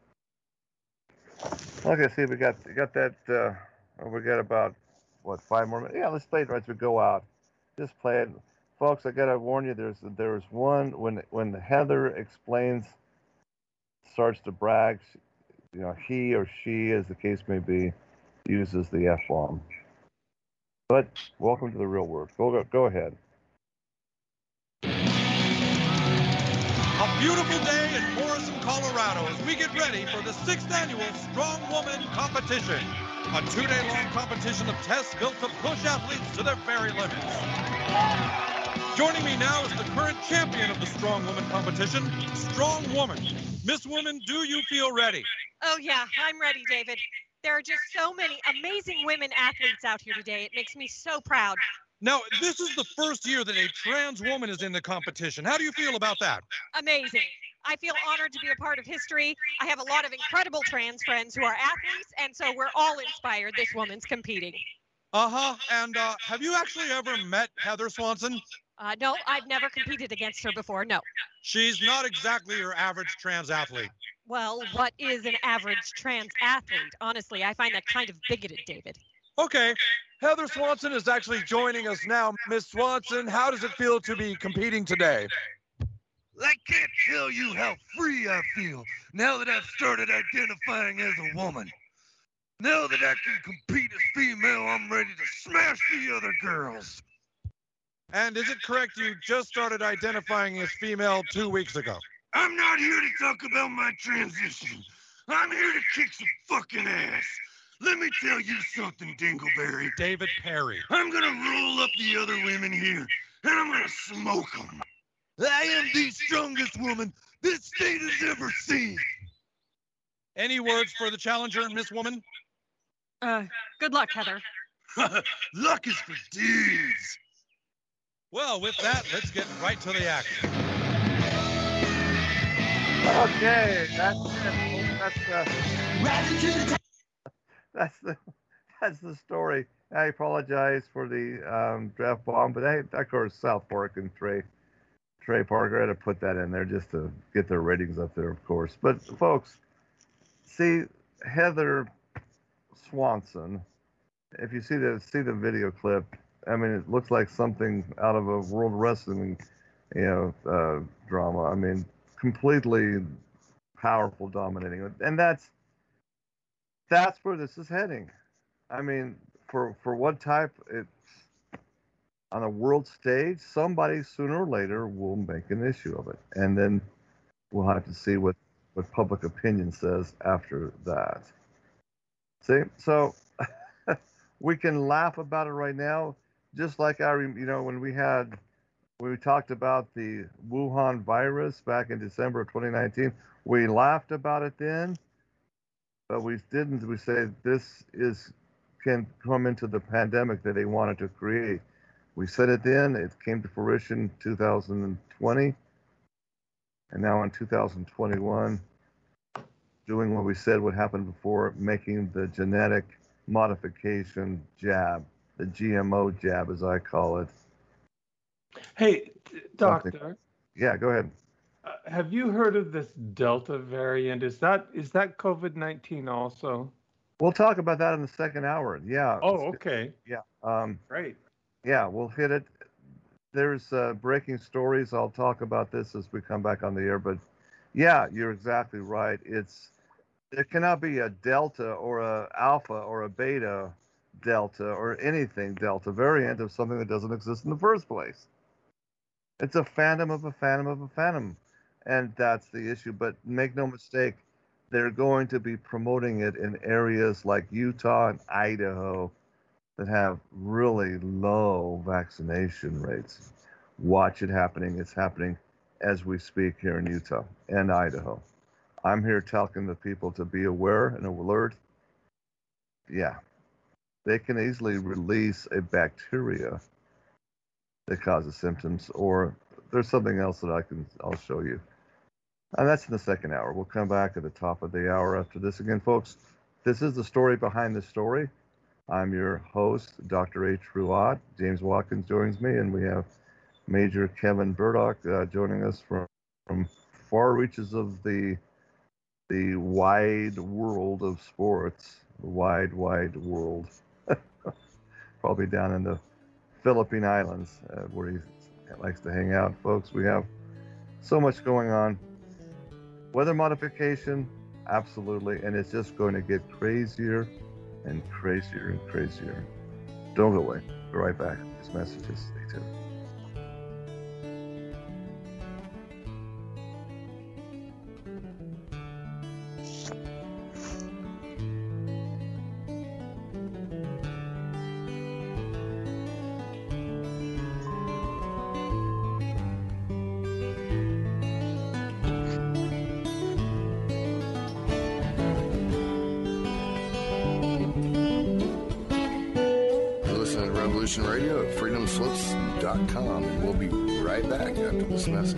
Okay, see, we got we got that. Uh, we got about what five more minutes? Yeah, let's play it right as we go out. Just play it, folks. I gotta warn you. There's there's one when when Heather explains, starts to brag. You know, he or she, as the case may be, uses the F bomb. But welcome to the real world. Go go, go ahead. A beautiful day in Morrison, Colorado, as we get ready for the sixth annual Strong Woman Competition, a two-day-long competition of tests built to push athletes to their very limits. Joining me now is the current champion of the Strong Woman Competition, Strong Woman. Miss Woman, do you feel ready? Oh, yeah, I'm ready, David. There are just so many amazing women athletes out here today. It makes me so proud. Now, this is the first year that a trans woman is in the competition. How do you feel about that? Amazing. I feel honored to be a part of history. I have a lot of incredible trans friends who are athletes, and so we're all inspired this woman's competing. Uh-huh. And uh, have you actually ever met Heather Swanson? Uh, no, I've never competed against her before, no. She's not exactly your average trans athlete. Well, what is an average trans athlete? Honestly, I find that kind of bigoted, David. Okay. Heather Swanson is actually joining us now. Miss Swanson, how does it feel to be competing today? I can't tell you how free I feel now that I've started identifying as a woman. Now that I can compete as female, I'm ready to smash the other girls. And is it correct you just started identifying as female two weeks ago? I'm not here to talk about my transition. I'm here to kick some fucking ass. Let me tell you something, Dingleberry. David Perry. I'm gonna roll up the other women here, and I'm gonna smoke them. I am the strongest woman this state has ever seen. Any words for the challenger, Miss Woman? Uh, good luck, Heather. Luck is for dudes. Well, with that, let's get right to the action. Okay, that's it. That's uh, that's the that's the story. I apologize for the um, draft bomb, but I, of course, South Park and Trey Trey Parker had to put that in there just to get their ratings up there, of course. But folks, see Heather Swanson. If you see the see the video clip, I mean, it looks like something out of a World Wrestling, you know, uh, drama. I mean, completely powerful, dominating, and that's that's where this is heading. I mean, for for what type? It's on a world stage. Somebody sooner or later will make an issue of it, and then we'll have to see what what public opinion says after that. See, so we can laugh about it right now, just like I, you know, when we had when we talked about the Wuhan virus back in December of twenty nineteen. We laughed about it then, but we didn't. We said this is can come into the pandemic that they wanted to create. We said it then. It came to fruition in two thousand twenty, and now in two thousand twenty-one, doing what we said would happen before, making the genetic modification jab, the G M O jab, as I call it. Hey, doctor. Something. Yeah, go ahead. Uh, have you heard of this Delta variant? Is that is that COVID nineteen also? We'll talk about that in the second hour. Yeah. Oh, okay. Yeah. Um, Great. Yeah, we'll hit it. There's uh, breaking stories. I'll talk about this as we come back on the air. But yeah, you're exactly right. It's there cannot be a delta or a alpha or a beta delta or anything delta variant of something that doesn't exist in the first place. It's a phantom of a phantom of a phantom. And that's the issue. But make no mistake, they're going to be promoting it in areas like Utah and Idaho that have really low vaccination rates. Watch it happening. It's happening as we speak here in Utah and Idaho. I'm here telling the people to be aware and alert. Yeah, they can easily release a bacteria that causes symptoms, or there's something else that I can, I'll show you. And that's in the second hour. We'll come back at the top of the hour after this. Again, folks, this is the story behind the story. I'm your host, Doctor H. Ruat. James Watkins joins me, and we have Major Kevin Burdock uh, joining us from, from far reaches of the the wide world of sports, the wide, wide world. Probably down in the Philippine Islands, uh, where he likes to hang out. Folks, we have so much going on. Weather modification, absolutely, and it's just going to get crazier and crazier and crazier. Don't go away. Be right back. These messages. Stay tuned. Radio at freedom slips dot com, and we'll be right back after this message.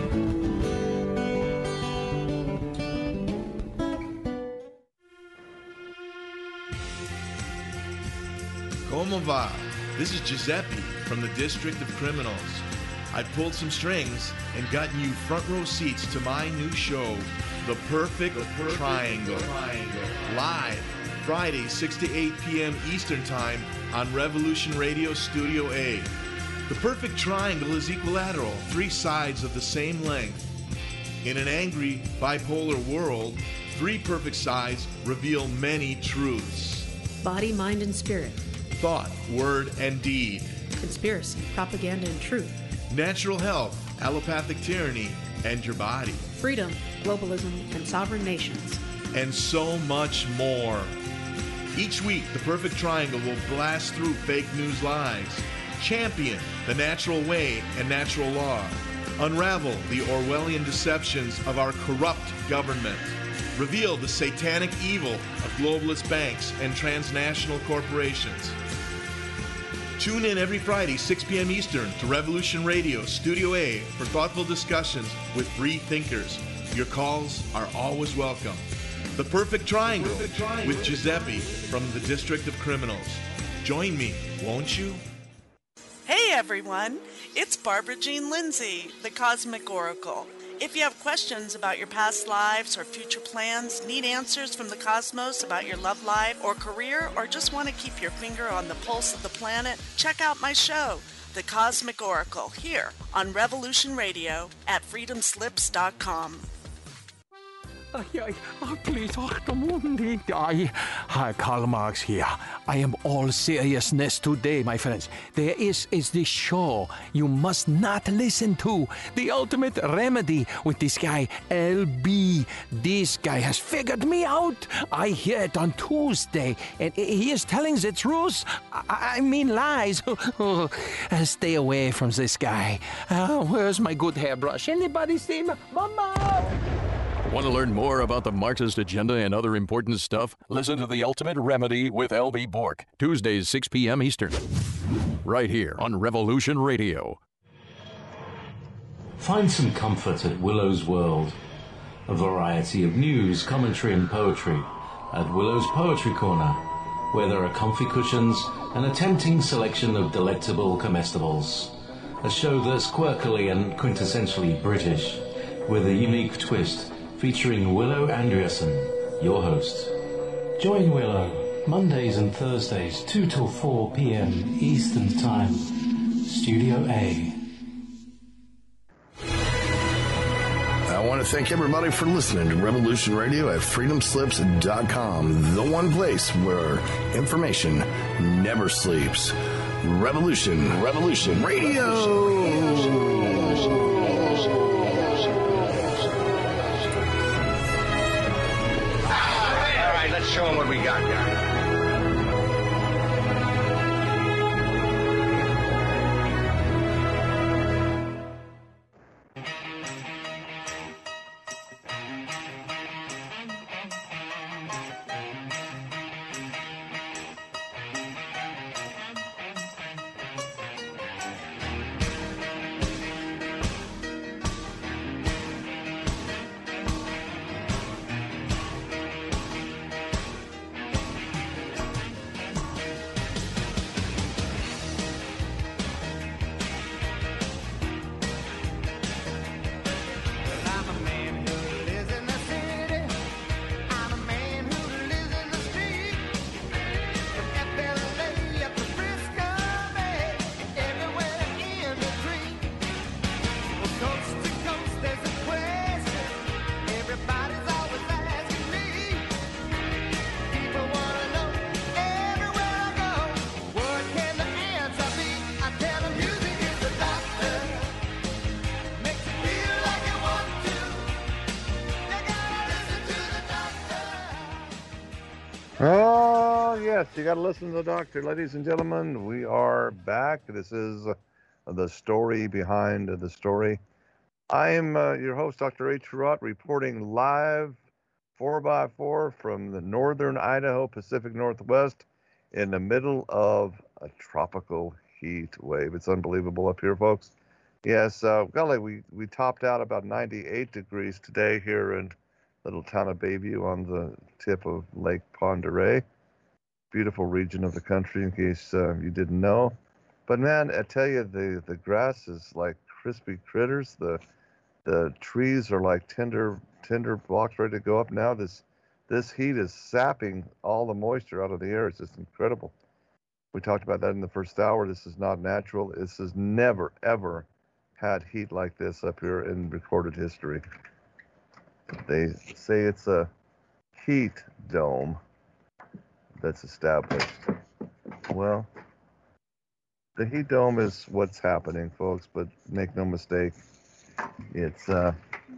Como va? This is Giuseppe from the District of Criminals. I pulled some strings and gotten you front row seats to my new show, The Perfect, the Perfect Triangle. Triangle. Live Friday, six to eight p.m. Eastern Time on Revolution Radio Studio A. The perfect triangle is equilateral, three sides of the same length. In an angry, bipolar world, three perfect sides reveal many truths. Body, mind, and spirit. Thought, word, and deed. Conspiracy, propaganda, and truth. Natural health, allopathic tyranny, and your body. Freedom, globalism, and sovereign nations. And so much more. Each week, the Perfect Triangle will blast through fake news lies, champion the natural way and natural law, unravel the Orwellian deceptions of our corrupt government, reveal the satanic evil of globalist banks and transnational corporations. Tune in every Friday, six p.m. Eastern, to Revolution Radio Studio A for thoughtful discussions with free thinkers. Your calls are always welcome. The Perfect Triangle, the Perfect Triangle with Giuseppe from the District of Criminals. Join me, won't you? Hey everyone, it's Barbara Jean Lindsay, the Cosmic Oracle. If you have questions about your past lives or future plans, need answers from the cosmos about your love life or career, or just want to keep your finger on the pulse of the planet, check out my show, The Cosmic Oracle, here on Revolution Radio at freedom slips dot com. Uh, yeah, uh, please, Doctor Mundi. I, hi, Karl Marx here. I am all seriousness today, my friends. There is, is this show you must not listen to. The Ultimate Remedy with this guy, L B. This guy has figured me out. I hear it on Tuesday, and he is telling the truth. I, I mean lies. uh, stay away from this guy. Uh, where's my good hairbrush? Anybody see me? Mama! Want to learn more about the Marxist agenda and other important stuff? Listen to The Ultimate Remedy with L B Bork, Tuesdays, six p.m. Eastern. Right here on Revolution Radio. Find some comfort at Willow's World. A variety of news, commentary and poetry at Willow's Poetry Corner, where there are comfy cushions and a tempting selection of delectable comestibles. A show that's quirkily and quintessentially British, with a unique twist, featuring Willow Andreasen, your host. Join Willow, Mondays and Thursdays, two till four p.m. Eastern Time, Studio A. I want to thank everybody for listening to Revolution Radio at freedom slips dot com, the one place where information never sleeps. Revolution, Revolution Radio. Let's show them what we got, guys. Oh, yes, you got to listen to the doctor. Ladies and gentlemen, we are back. This is uh, the story behind the story. I am uh, your host, Doctor H. Rott, reporting live four by four from the northern Idaho Pacific Northwest in the middle of a tropical heat wave. It's unbelievable up here, folks. Yes, uh, golly, we, we topped out about ninety-eight degrees today here in little town of Bayview on the tip of Lake Pend Oreille. Beautiful region of the country, in case uh, you didn't know. But man, I tell you, the, the grass is like crispy critters. The the trees are like tender tender blocks ready to go up now. This this heat is sapping all the moisture out of the air. It's just incredible. We talked about that in the first hour. This is not natural. This has never, ever had heat like this up here in recorded history. They say it's a heat dome that's established. Well, the heat dome is what's happening, folks, but make no mistake, it's uh,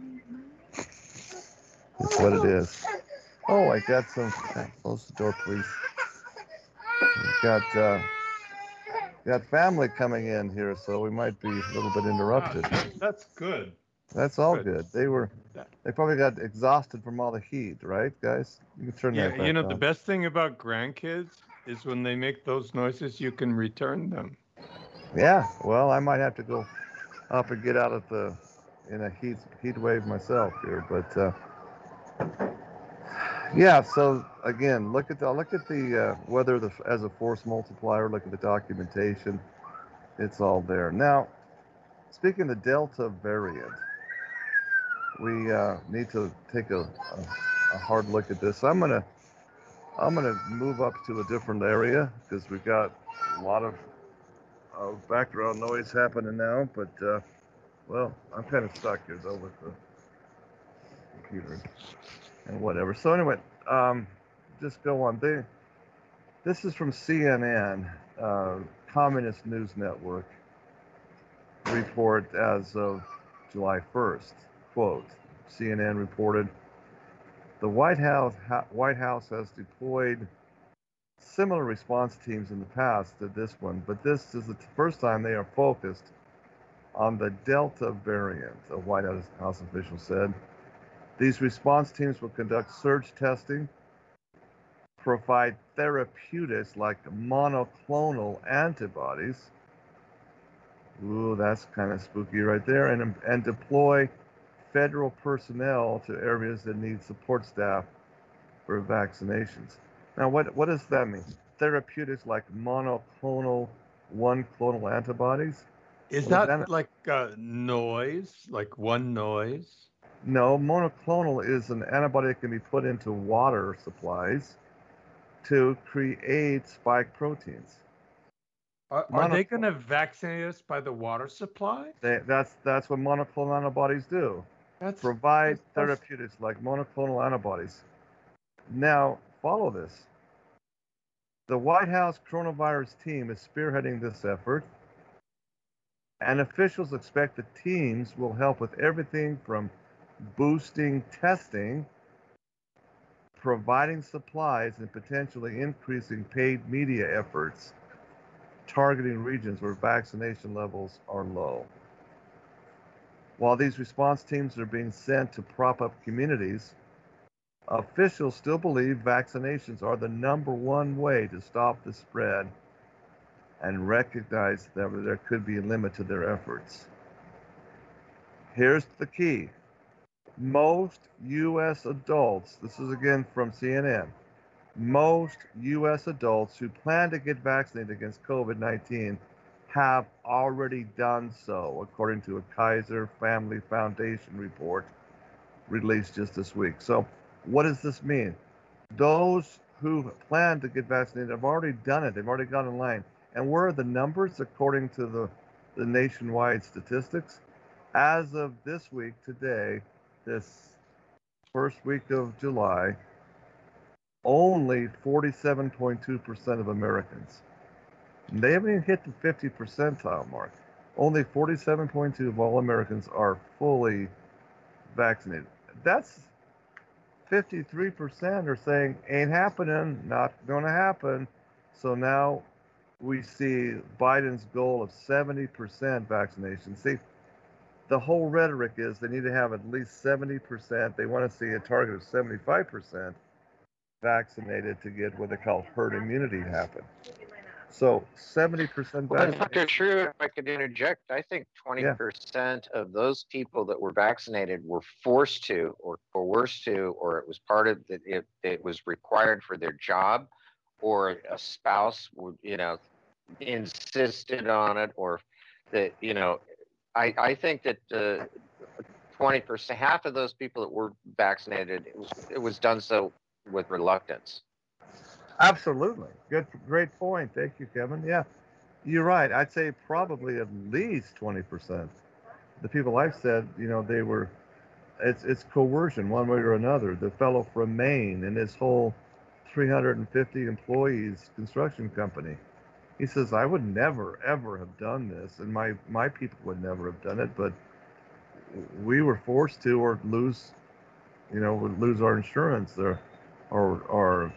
it's what it is. Oh, I got some. Close the door, please. We've got uh, got family coming in here, so we might be a little bit interrupted. That's good. That's all Good. good. They were, they probably got exhausted from all the heat, right, guys? You can turn that Yeah, back you know, on. the best thing about grandkids is when they make those noises, you can return them. Yeah, well, I might have to go up and get out of the in a heat heat wave myself here, but uh, yeah. So again, look at the look at the uh, weather the, as a force multiplier. Look at the documentation; it's all there. Now, speaking of the Delta variant, we uh, need to take a, a, a hard look at this. I'm gonna I'm gonna move up to a different area because we've got a lot of uh, background noise happening now. But uh, well, I'm kind of stuck here though with the computer and whatever. So anyway, um, just go on. They, this is from C N N, uh, Communist News Network report as of July first. Quote, C N N reported, the White House, ha, White House has deployed similar response teams in the past to this one, but this is the first time they are focused on the Delta variant, a White House official said. These response teams will conduct surge testing, provide therapeutics like monoclonal antibodies. Ooh, that's kind of spooky right there. And, and deploy federal personnel to areas that need support staff for vaccinations. Now, what, what does that mean? Therapeutics like monoclonal, one clonal antibodies? Is What does that that- like uh, noise, like one noise? No, monoclonal is an antibody that can be put into water supplies to create spike proteins. Are, are Mono- they going to vaccinate us by the water supply? They, that's that's what monoclonal antibodies do. That's Provide that's- that's- therapeutics like monoclonal antibodies. Now, follow this. The White House coronavirus team is spearheading this effort, and officials expect the teams will help with everything from boosting testing, providing supplies, and potentially increasing paid media efforts targeting regions where vaccination levels are low. While these response teams are being sent to prop up communities, officials still believe vaccinations are the number one way to stop the spread and recognize that there could be a limit to their efforts. Here's the key. Most U S adults, this is again from C N N, most U S adults who plan to get vaccinated against COVID nineteen have already done so, according to a Kaiser Family Foundation report released just this week. So what does this mean? Those who plan to get vaccinated have already done it. They've already got in line. And where are the numbers according to the, the nationwide statistics? As of this week, today, this first week of July, only forty-seven point two percent of Americans. They haven't even hit the fifty percentile mark. Only forty-seven point two of all Americans are fully vaccinated. That's fifty-three percent are saying ain't happening, not going to happen. So now we see Biden's goal of seventy percent vaccination. See, the whole rhetoric is they need to have at least seventy percent. They want to see a target of seventy-five percent vaccinated to get what they call herd immunity happen. So seventy percent Well, vaccination. Doctor True, if I could interject, I think twenty percent of those people that were vaccinated were forced to, or coerced to, or it was part of that. It, it was required for their job, or a spouse would, you know, insisted on it, or that, you know, I, I think that uh, twenty percent, half of those people that were vaccinated, it was, it was done so with reluctance. Absolutely. Good, great point. Thank you, Kevin. Yeah, you're right. I'd say probably at least twenty percent. The people I've said, you know, they were, it's it's coercion one way or another. The fellow from Maine and his whole three hundred fifty employees construction company, he says, I would never, ever have done this, and my, my people would never have done it, but we were forced to, or lose, you know, would lose our insurance or, or, or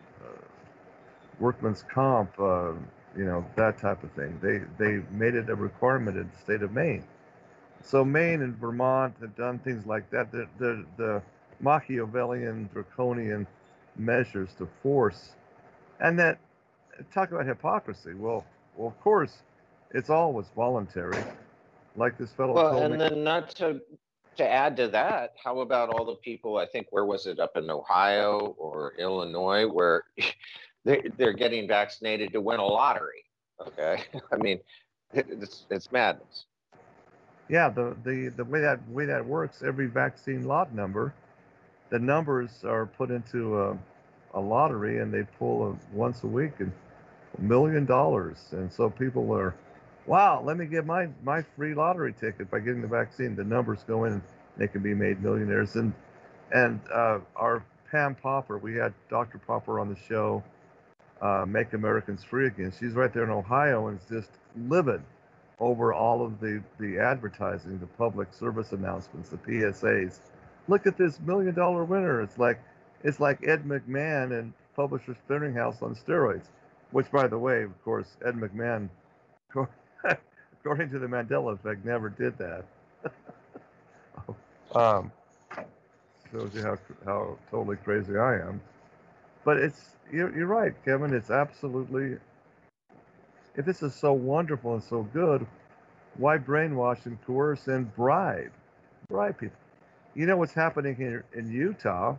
workman's comp, uh, you know, that type of thing. They they made it a requirement in the state of Maine. So Maine and Vermont have done things like that. The, the, the Machiavellian, draconian measures to force, and that, talk about hypocrisy. Well, well, of course, it's always voluntary. Like this fellow Well, told and me. then not to to add to that, how about all the people? I think where was it, up in Ohio or Illinois, where they they're getting vaccinated to win a lottery? Okay, I mean, it's it's madness. Yeah, the, the, the way that way that works, every vaccine lot number, the numbers are put into a, a lottery, and they pull a, once a week and a million dollars. And so people are, wow, let me get my, my free lottery ticket by getting the vaccine. The numbers go in, and they can be made millionaires. And and uh, our Pam Popper, we had Doctor Popper on the show, uh, Make Americans Free Again. She's right there in Ohio and is just livid over all of the, the advertising, the public service announcements, the P S As. Look at this million dollar winner. It's like it's like Ed McMahon and Publishers Clearinghouse on steroids, which, by the way, of course, Ed McMahon, according to the Mandela effect, never did that. um, shows you how how totally crazy I am. But it's you're, you're right, Kevin. It's absolutely. If this is so wonderful and so good, why brainwash and coerce and bribe, bribe people? You know what's happening here in Utah?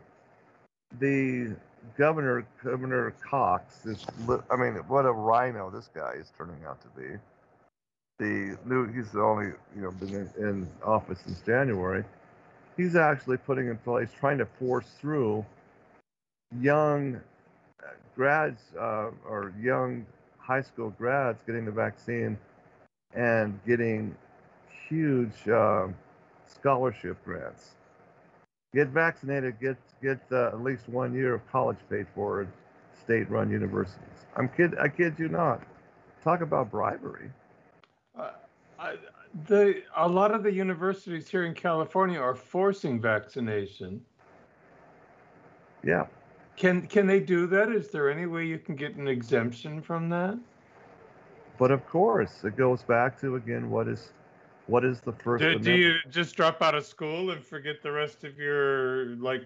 The governor, Governor Cox, is. I mean, what a rhino this guy is turning out to be. The new, he's only you know been in, in office since January. He's actually putting in place, trying to force through young grads uh, or young high school grads getting the vaccine and getting huge uh, scholarship grants. Get vaccinated, get get uh, at least one year of college paid for at state-run universities. I'm kid, I kid you not. Talk about bribery. Uh, I, the a lot of the universities here in California are forcing vaccination. Yeah. Can can they do that? Is there any way you can get an exemption from that? But of course, it goes back to again what is what is the first Do, amendment? do you just drop out of school and forget the rest of your like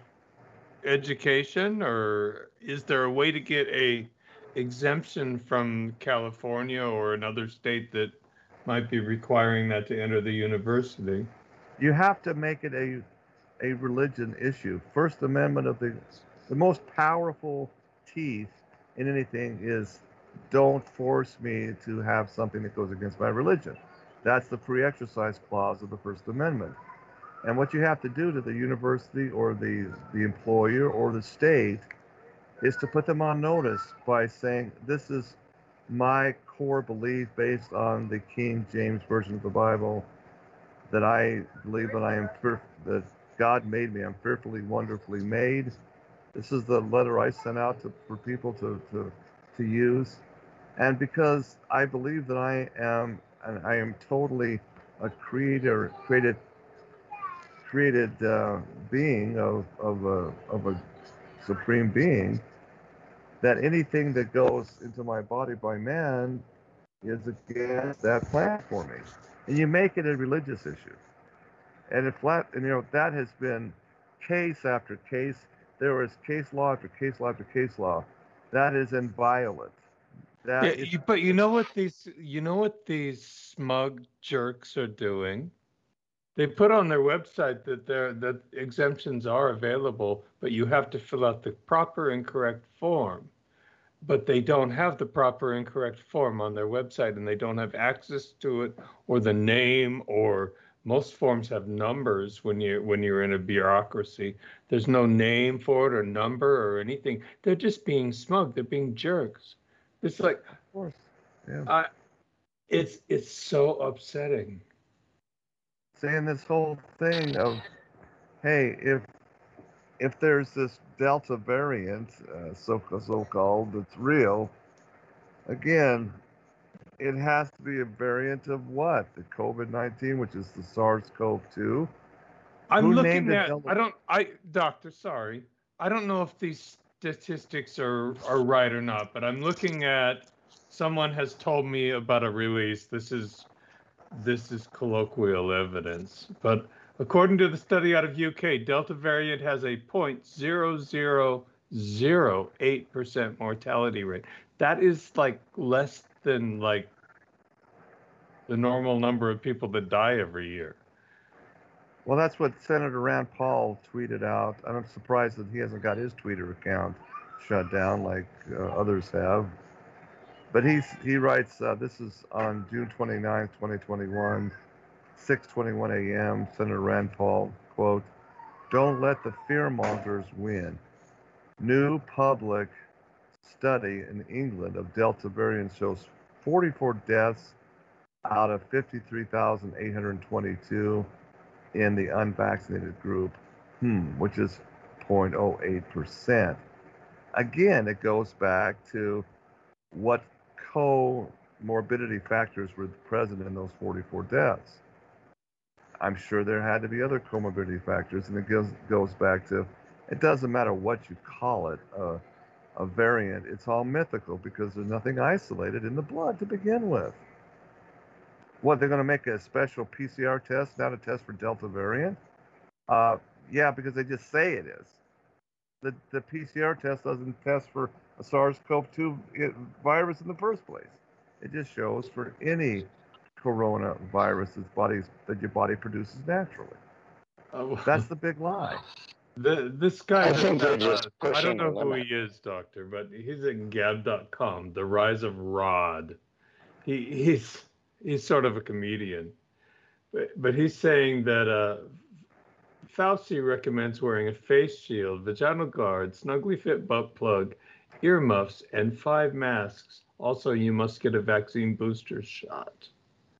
education, or is there a way to get a exemption from California or another state that might be requiring that to enter the university? You have to make it a a religion issue. First Amendment of the the most powerful teeth in anything is don't force me to have something that goes against my religion. That's the free exercise clause of the First Amendment. And what you have to do to the university or the, the employer or the state is to put them on notice by saying, this is my core belief based on the King James Version of the Bible, that I believe that I am fear- that God made me. I'm fearfully, wonderfully made. This is the letter I sent out to, for people to, to, to use. And because I believe that I am, and I am totally a creator, created, created uh, being of, of, a, of a supreme being, that anything that goes into my body by man is against that plan for me. And you make it a religious issue. And if flat, and you know, that has been case after case. There is case law after case law after case law. That is inviolate. That Yeah, is, you, but you know what these you know what these smug jerks are doing? They put on their website that there that exemptions are available, but you have to fill out the proper and correct form. But they don't have the proper and correct form on their website, and they don't have access to it or the name, or most forms have numbers when you when you're in a bureaucracy. There's no name for it or number or anything. They're just being smug. They're being jerks. It's like, of course, yeah. I, it's it's so upsetting. Saying this whole thing of, hey, if if there's this Delta variant, uh, so so called, that's real, again, it has to be a variant of what? The COVID nineteen, which is the SARS-CoV two. I'm Who looking named it at. Delta? I don't. I doctor. Sorry, I don't know if these statistics are are right or not, but I'm looking at. Someone has told me about a release. This is this is colloquial evidence, but according to the study out of U K, Delta variant has a zero point zero zero zero eight percent mortality rate. That is like less than like the normal number of people that die every year. Well, that's what Senator Rand Paul tweeted out. I'm surprised that he hasn't got his Twitter account shut down like uh, others have. But he's, he writes, uh, this is on June twenty-ninth, twenty twenty-one, six twenty-one a.m., Senator Rand Paul, quote, "Don't let the fearmongers win. New public study in England of Delta variant shows forty-four deaths out of fifty-three thousand eight hundred twenty-two in the unvaccinated group, hmm, which is zero point zero eight percent. Again, it goes back to what comorbidity factors were present in those forty-four deaths. I'm sure there had to be other comorbidity factors, and it goes, goes back to, it doesn't matter what you call it, uh, a variant, it's all mythical because there's nothing isolated in the blood to begin with. What, they're going to make a special P C R test, not a test for Delta variant? Uh, Yeah, because they just say it is. The the P C R test doesn't test for a SARS-C o V two virus in the first place. It just shows for any coronavirus bodies that your body produces naturally. Oh, That's the big lie. The, this guy, I think they're uh, just I don't pushing know the who limit. he is, Doctor, but he's at gab dot com, The Rise of Rod. He, he's he's sort of a comedian, but, but he's saying that uh, Fauci recommends wearing a face shield, vaginal guard, snugly fit butt plug, earmuffs, and five masks. Also, you must get a vaccine booster shot.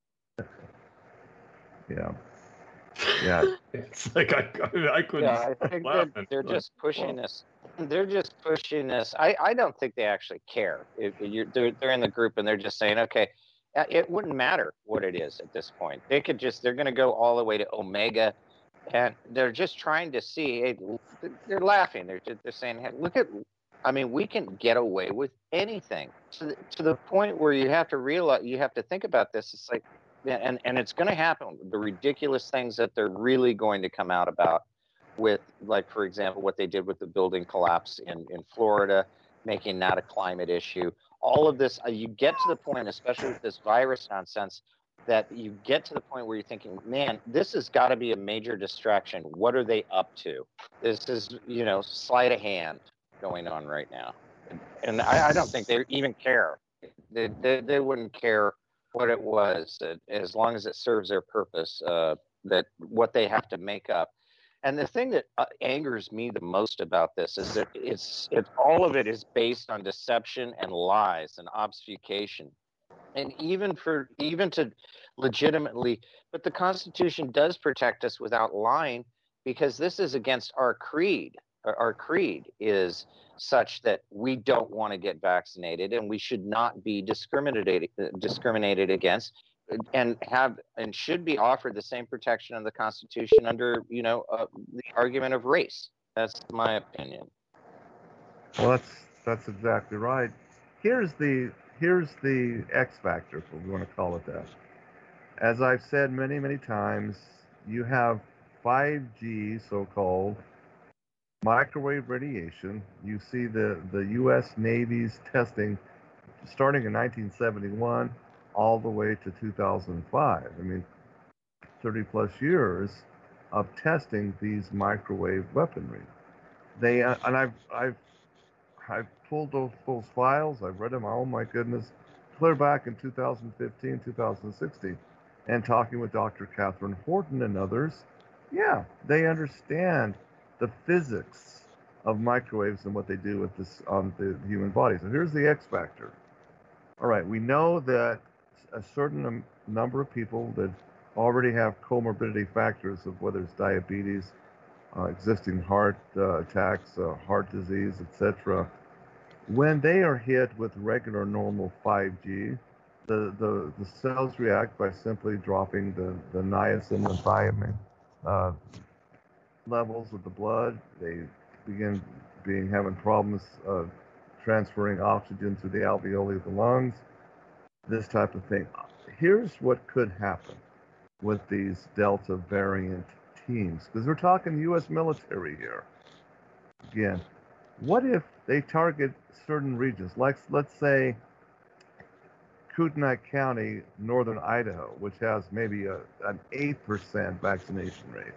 Yeah. Yeah. It's like I, I couldn't Yeah, I think laugh. they're, they're just pushing this. They're just pushing this. I, I don't think they actually care. If you're, they're, they're in the group and they're just saying, okay, uh, it wouldn't matter what it is at this point. They could just, they're going to go all the way to Omega, and they're just trying to see, hey, they're laughing. They're, they're saying, hey, look at, I mean, we can get away with anything to the, to the point where you have to realize, you have to think about this. It's like, and, and it's going to happen. The ridiculous things that they're really going to come out about with, like, for example, what they did with the building collapse in, in Florida, making that a climate issue. All of this, uh, you get to the point, especially with this virus nonsense, that you get to the point where you're thinking, man, this has got to be a major distraction. What are they up to? This is, you know, sleight of hand going on right now. And, and I, I don't think they even care. They, they, they wouldn't care what it was, uh, as long as it serves their purpose, uh, that what they have to make up. And the thing that uh, angers me the most about this is that it's, it's all of it is based on deception and lies and obfuscation. And even for, even to legitimately, but the Constitution does protect us without lying, because this is against our creed. Our, our creed is such that we don't want to get vaccinated, and we should not be discriminated discriminated against, and have and should be offered the same protection of the Constitution under, you know, uh, the argument of race. That's my opinion. Well, that's that's exactly right. Here's the here's the X factor, if we want to call it that. As I've said many many times, you have five G, so-called microwave radiation. You see the, the U S Navy's testing starting in nineteen seventy-one all the way to two thousand five. I mean, thirty plus years of testing these microwave weaponry. They uh, and I've I've I've pulled those those files. I've read them. Oh my goodness, clear back in two thousand fifteen, two thousand sixteen, and talking with Doctor Catherine Horton and others. Yeah, they understand the physics of microwaves and what they do with this on the human body. So here's the X factor. All right, we know that a certain number of people that already have comorbidity factors of whether it's diabetes, uh, existing heart uh, attacks, uh, heart disease, et cetera, when they are hit with regular normal five G, the, the, the cells react by simply dropping the, the niacin and thiamine uh, levels of the blood. They begin being having problems uh, transferring oxygen to the alveoli of the lungs, this type of thing. Here's what could happen with these Delta variant teams, because we're talking U S military here. Again, what if they target certain regions, like, let's say, Kootenai County, northern Idaho, which has maybe a, an eight percent vaccination rate.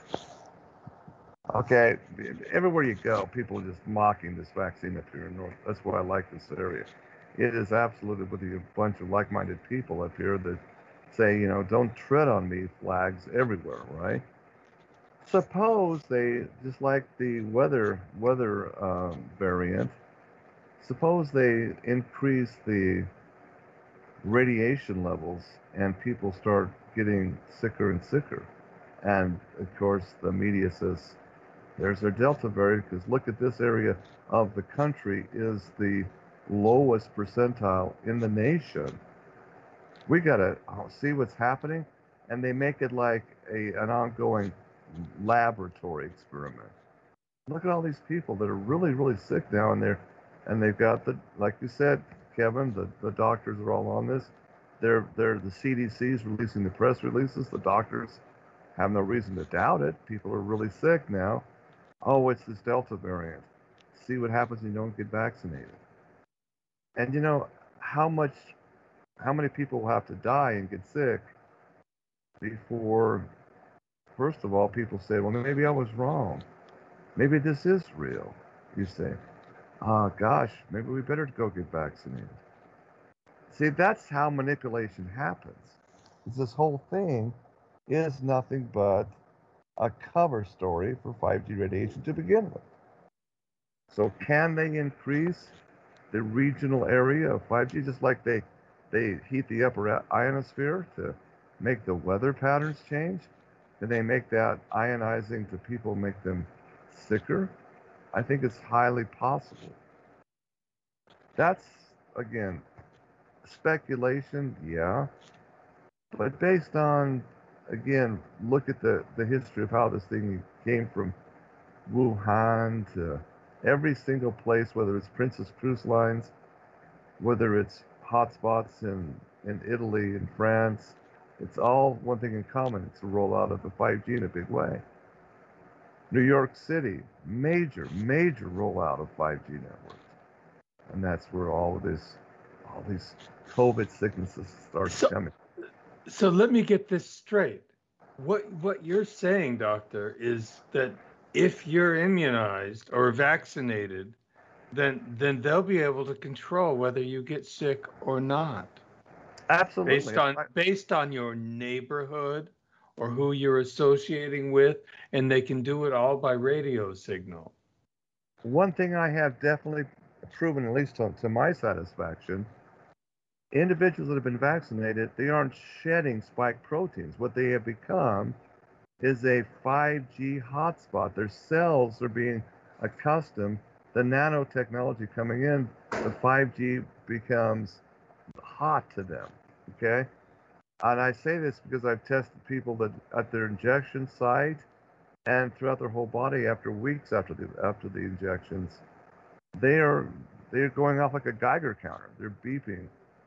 Okay, everywhere you go, people are just mocking this vaccine up here in North. That's why I like this area. It is absolutely with a bunch of like-minded people up here that say, you know, don't tread on me flags everywhere, right? Suppose they, just like the weather weather um, variant, suppose they increase the radiation levels and people start getting sicker and sicker. And of course, the media says, there's their Delta variant, because look at this area of the country is the lowest percentile in the nation. We got to see what's happening. And they make it like a, an ongoing laboratory experiment. Look at all these people that are really, really sick now, and they're, and they've got the, like you said, Kevin, the, the doctors are all on this. They're, they're the C D C's releasing the press releases. The doctors have no reason to doubt it. People are really sick now. oh, it's this Delta variant. See what happens when you don't get vaccinated. And you know how much, how many people will have to die and get sick before, first of all, people say, well, maybe I was wrong. Maybe this is real. You say, oh, gosh, maybe we better go get vaccinated. See, that's how manipulation happens. It's this whole thing is nothing but a cover story for five G radiation to begin with. So can they increase the regional area of five G just like they they heat the upper ionosphere to make the weather patterns change? Can they make that ionizing to people make them sicker? I think it's highly possible. That's, again, speculation, yeah. But based on, again, look at the, the history of how this thing came from Wuhan to every single place, whether it's Princess Cruise Lines, whether it's hotspots in, in Italy and France, it's all one thing in common. It's a rollout of the five G in a big way. New York City, major, major rollout of five G networks. And that's where all of this, all these COVID sicknesses start So- coming. So let me get this straight. What what you're saying, doctor, is that if you're immunized or vaccinated, then then they'll be able to control whether you get sick or not. Absolutely. Based on based on your neighborhood or who you're associating with, and they can do it all by radio signal. One thing I have definitely proven, at least to, to my satisfaction, individuals that have been vaccinated, they aren't shedding spike proteins. What they have become is a five G hotspot. Their cells are being accustomed. The nanotechnology coming in, the five G becomes hot to them, okay? And I say this because I've tested people that at their injection site and throughout their whole body after weeks after the after the injections, they are they're going off like a Geiger counter. They're beeping.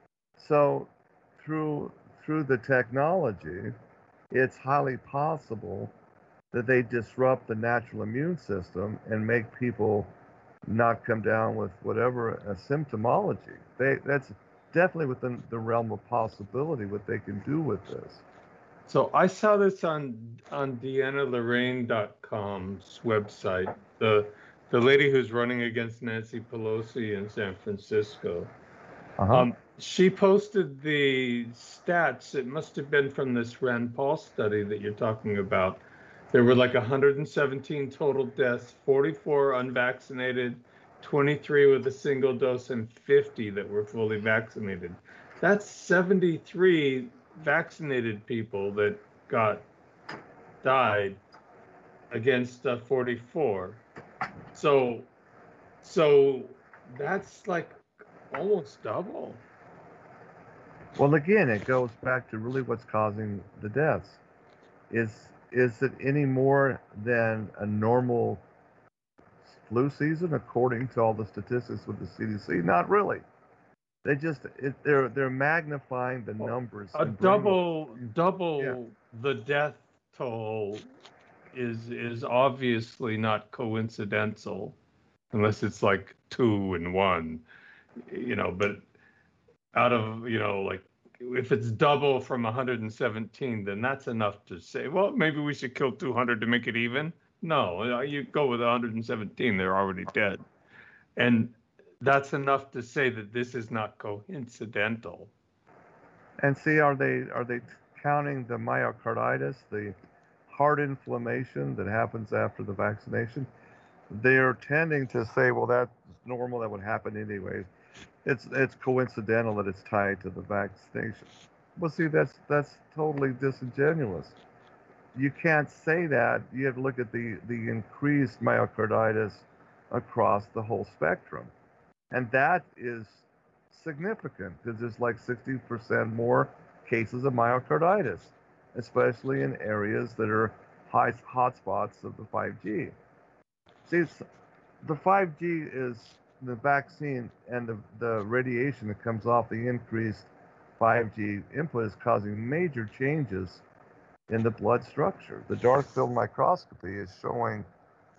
So through through the technology, it's highly possible that they disrupt the natural immune system and make people not come down with whatever a symptomology. They that's definitely within the realm of possibility what they can do with this. So I saw this on on Deanna Lorraine dot com's website. The the lady who's running against Nancy Pelosi in San Francisco. Uh-huh. Um, she posted the stats. It must have been from this Rand Paul study that you're talking about. There were like one hundred seventeen total deaths, forty-four unvaccinated, twenty-three with a single dose, and fifty that were fully vaccinated. That's seventy-three vaccinated people that got died against uh, forty-four. So, so that's like almost double. Well, again, it goes back to really what's causing the deaths. Is is it any more than a normal flu season, according to all the statistics with the C D C? Not really. They just it, they're they're magnifying the numbers. A and bringing double double Yeah. the death toll is is obviously not coincidental, unless it's like two and one, you know. But out of, you know, like if it's double from one hundred seventeen, then that's enough to say, well, maybe we should kill two hundred to make it even. No, you go with one hundred seventeen, they're already dead. And that's enough to say that this is not coincidental. And see, are they are they counting the myocarditis, the heart inflammation that happens after the vaccination? They're tending to say, well, that's normal, that would happen anyways. It's it's coincidental that it's tied to the vaccination. Well, see, that's that's totally disingenuous. You can't say that. You have to look at the the increased myocarditis across the whole spectrum, and that is significant because there's like sixty percent more cases of myocarditis, especially in areas that are high hotspots of the five G. See, it's, the five G is the vaccine and the, the radiation that comes off the increased five G input is causing major changes in the blood structure. The dark field microscopy is showing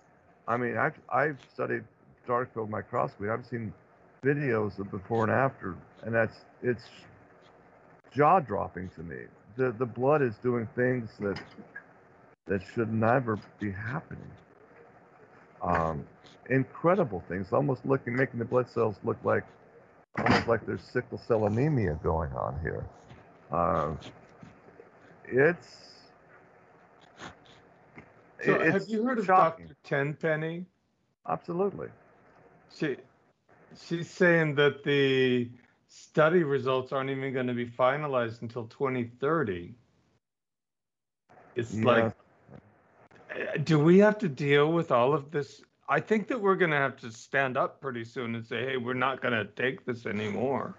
I mean, I've I've studied dark field microscopy. I've seen videos of before and after, and that's it's jaw dropping to me. The the blood is doing things that that should never be happening. Um, incredible things, almost looking, making the blood cells look like almost like there's sickle cell anemia going on here. Uh, it's So it's have you heard of shocking. Doctor Tenpenny? Absolutely. She she's saying that the study results aren't even going to be finalized until twenty thirty. It's Yeah. like, uh, do we have to deal with all of this? I think that we're going to have to stand up pretty soon and say, hey, we're not going to take this anymore.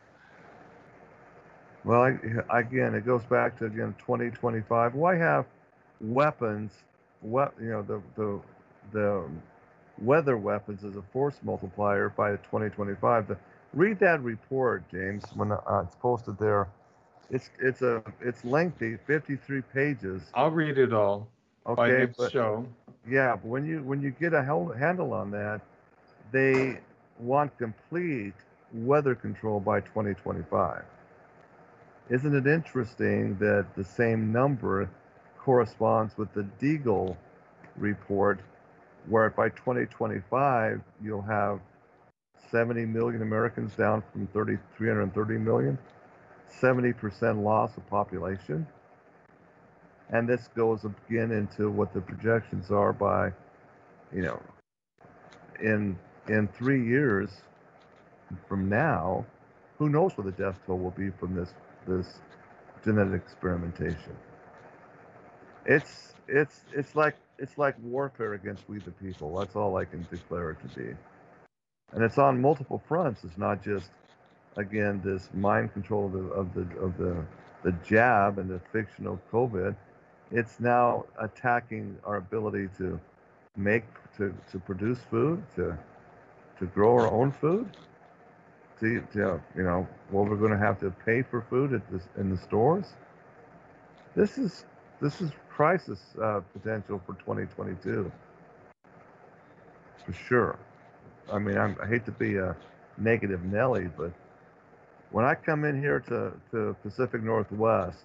Well, I, again, it goes back to again twenty twenty-five. Why have weapons? What you know the the the weather weapons as a force multiplier by twenty twenty-five. The, read that report, James, when uh, it's posted there. It's it's a it's lengthy, fifty-three pages. I'll read it all by Okay, next but show. yeah, but when you when you get a hel- handle on that, they want complete weather control by twenty twenty-five. Isn't it interesting that the same number corresponds with the Deagle report, where by twenty twenty-five you'll have seventy million Americans down from three hundred thirty million, seventy percent loss of population. And this goes again into what the projections are by, you know, in in three years from now, who knows what the death toll will be from this this genetic experimentation. It's it's it's like it's like warfare against we the people. That's all I can declare it to be. And it's on multiple fronts. It's not just, again, this mind control of the of the of the, the jab and the fictional COVID. It's now attacking our ability to make to, to produce food, to to grow our own food. To, to you know, what we're going to have to pay for food at this in the stores. This is this is crisis uh, potential for twenty twenty-two, for sure. I mean, I'm, I hate to be a negative Nelly, but when I come in here to, to Pacific Northwest,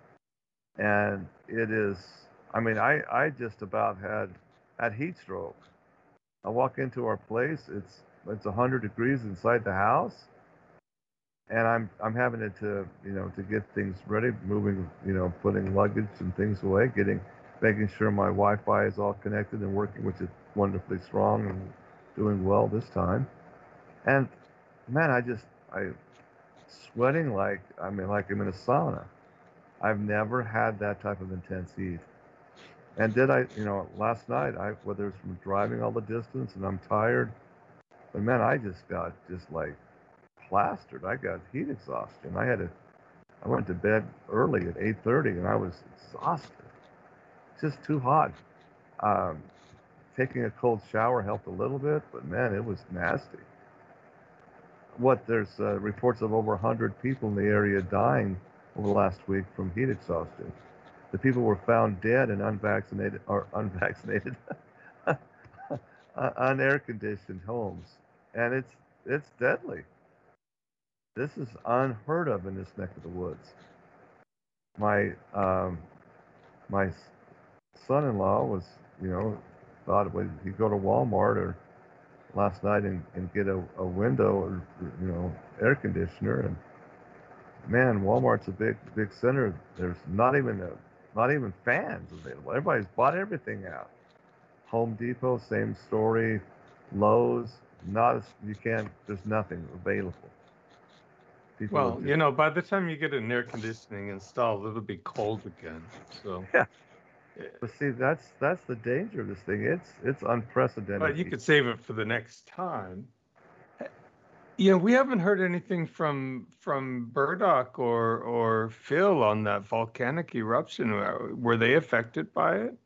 and it is, I mean, I, I just about had had heat stroke. I walk into our place, it's it's one hundred degrees inside the house, and I'm I'm having it to you know to get things ready, moving you know putting luggage and things away, getting making sure my Wi-Fi is all connected and working, which is wonderfully strong and doing well this time. And man, I just I sweating like I mean like I'm in a sauna. I've never had that type of intense heat. And did I, you know, last night, I whether it's from driving all the distance and I'm tired, but man, I just got just like plastered. I got heat exhaustion. I had to, I went to bed early at eight thirty and I was exhausted. Just too hot. Um, taking a cold shower helped a little bit, but man, it was nasty. What, there's uh, reports of over one hundred people in the area dying over the last week from heat exhaustion. The people were found dead in unvaccinated or unvaccinated, unair-conditioned homes, and it's it's deadly. This is unheard of in this neck of the woods. My um, my son-in-law was, you know, thought he'd go to Walmart or last night and, and get a, a window or you know air conditioner, and man, Walmart's a big big center. There's not even a Not even fans available. Everybody's bought everything out. Home Depot, same story. Lowe's, not as, you can't, there's nothing available. People Well, just, you know, by the time you get an air conditioning installed, it'll be cold again. So yeah. But see, that's that's the danger of this thing. It's it's unprecedented. But you could save it for the next time. Yeah, we haven't heard anything from from Burdock or or Phil on that volcanic eruption. Were they affected by it?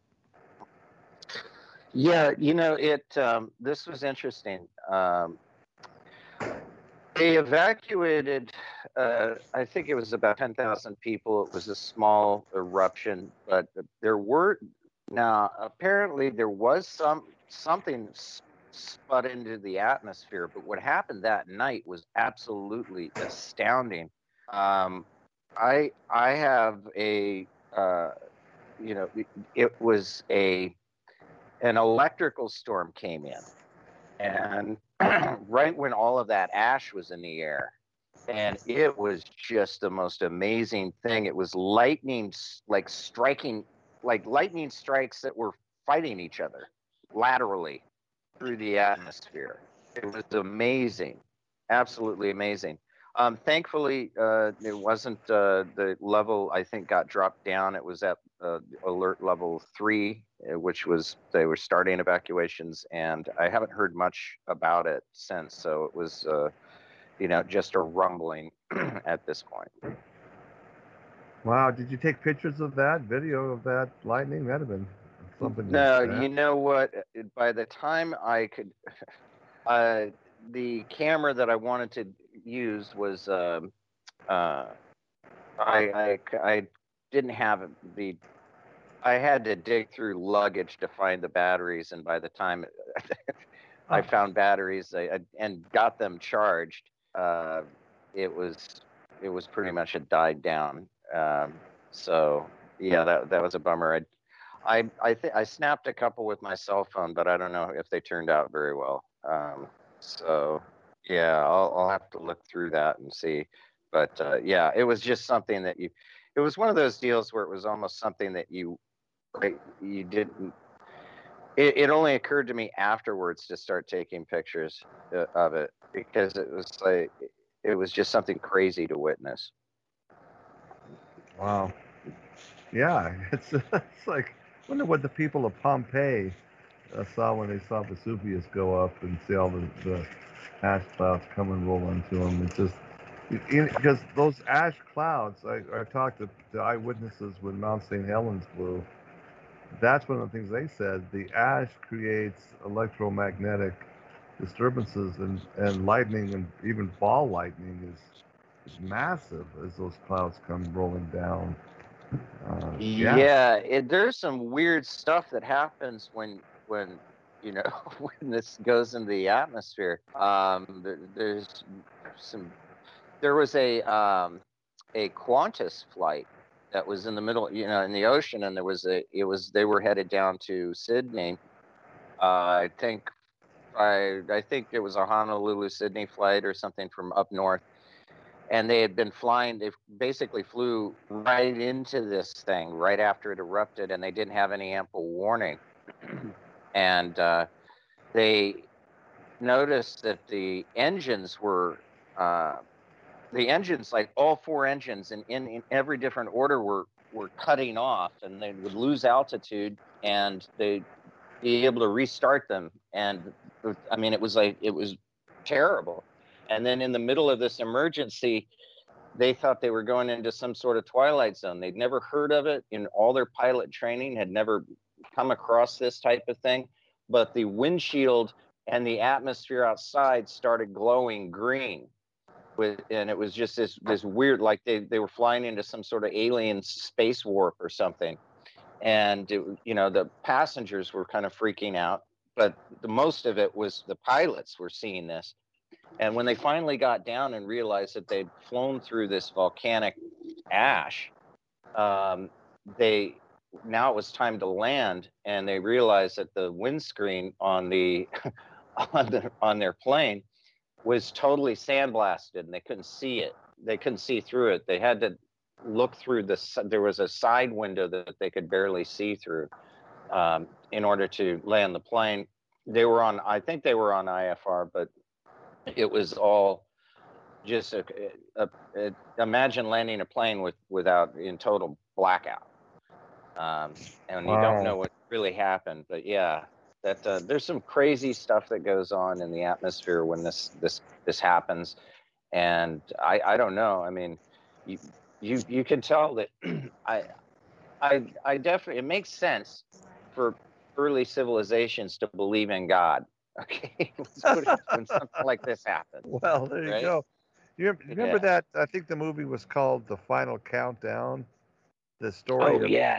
Yeah, you know, it. Um, this was interesting. Um, they evacuated. Uh, I think it was about ten thousand people. It was a small eruption, but there were now apparently there was some something s- sput into the atmosphere. But what happened that night was absolutely astounding. Um, I I have a uh, you know it, it was a an electrical storm came in, and right when all of that ash was in the air, and it was just the most amazing thing. It was lightning, s- like striking, like lightning strikes that were fighting each other laterally through the atmosphere. It was amazing, absolutely amazing. Um, thankfully, uh, it wasn't uh, the level. I think got dropped down. It was at uh, alert level three, uh, which was they were starting evacuations, and I haven't heard much about it since. So it was, uh, you know, just a rumbling at this point. Wow, did you take pictures of that, video of that lightning? That'd have been something. to- No, to have. you know what? By the time I could, uh, the camera that I wanted to use was, um, uh, I, I, I didn't have the, I had to dig through luggage to find the batteries, and by the time I found batteries I, I, and got them charged, uh, it was, it was pretty much it died down. Um, so yeah, that that was a bummer. I I I think I snapped a couple with my cell phone, but I don't know if they turned out very well. Um, so yeah, I'll I'll have to look through that and see. But uh, yeah, it was just something that you. It was one of those deals where it was almost something that you like, you didn't. It, it only occurred to me afterwards to start taking pictures uh, of it, because it was like it was just something crazy to witness. Wow. Yeah, it's it's like I wonder what the people of Pompeii uh, saw when they saw Vesuvius go up and see all the, the ash clouds come and roll into them. It's just because those ash clouds. I, I talked to, to eyewitnesses when Mount Saint Helens blew. That's one of the things they said. The ash creates electromagnetic disturbances, and, and lightning, and even ball lightning is is massive as those clouds come rolling down. Uh, yeah. Yeah, it, there's some weird stuff that happens when when you know when this goes into the atmosphere. Um, there, there's some. There was a um, a Qantas flight that was in the middle, you know, in the ocean, and there was a. It was they were headed down to Sydney. Uh, I think I I think it was a Honolulu Sydney flight or something from up north. And they had been flying, they basically flew right into this thing right after it erupted, and they didn't have any ample warning. And uh, they noticed that the engines were, uh, the engines, like all four engines in, in, in every different order were, were cutting off, and they would lose altitude, and they'd be able to restart them. And I mean, it was like, it was terrible. And then in the middle of this emergency, they thought they were going into some sort of twilight zone. They'd never heard of it in all their pilot training, had never come across this type of thing. But the windshield and the atmosphere outside started glowing green. With, and it was just this this weird, like they, they were flying into some sort of alien space warp or something. And, it, you know, the passengers were kind of freaking out. But the most of it was the pilots were seeing this. And when they finally got down and realized that they'd flown through this volcanic ash, um, they now it was time to land, and they realized that the windscreen on the on the on their plane was totally sandblasted, and they couldn't see it. They couldn't see through it. They had to look through this. There was a side window that they could barely see through um, in order to land the plane. They were on, I think they were on I F R, but it was all just a, a, a, imagine landing a plane with without in total blackout, um, and Wow. you don't know what really happened. But yeah, that uh, there's some crazy stuff that goes on in the atmosphere when this this this happens, and I I don't know. I mean, you you you can tell that I I I definitely it makes sense for early civilizations to believe in God. Okay, when something like this happens. Well, there you right? go. You rem- remember Yeah. that? I think the movie was called The Final Countdown. The story. Oh of, yeah,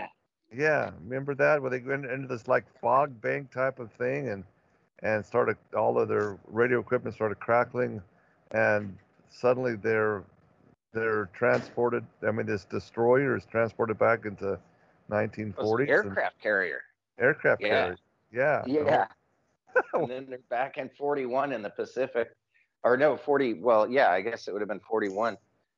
Yeah, remember that where they went into this like fog bank type of thing, and and started all of their radio equipment started crackling, and suddenly they're they're transported. I mean, this destroyer is transported back into It was an nineteen forties and aircraft carrier. aircraft Yeah. carriers. Yeah. the Yeah. whole- And then they're back in forty-one in the Pacific. Or no, forty. Well, yeah, I guess it would have been forty-one.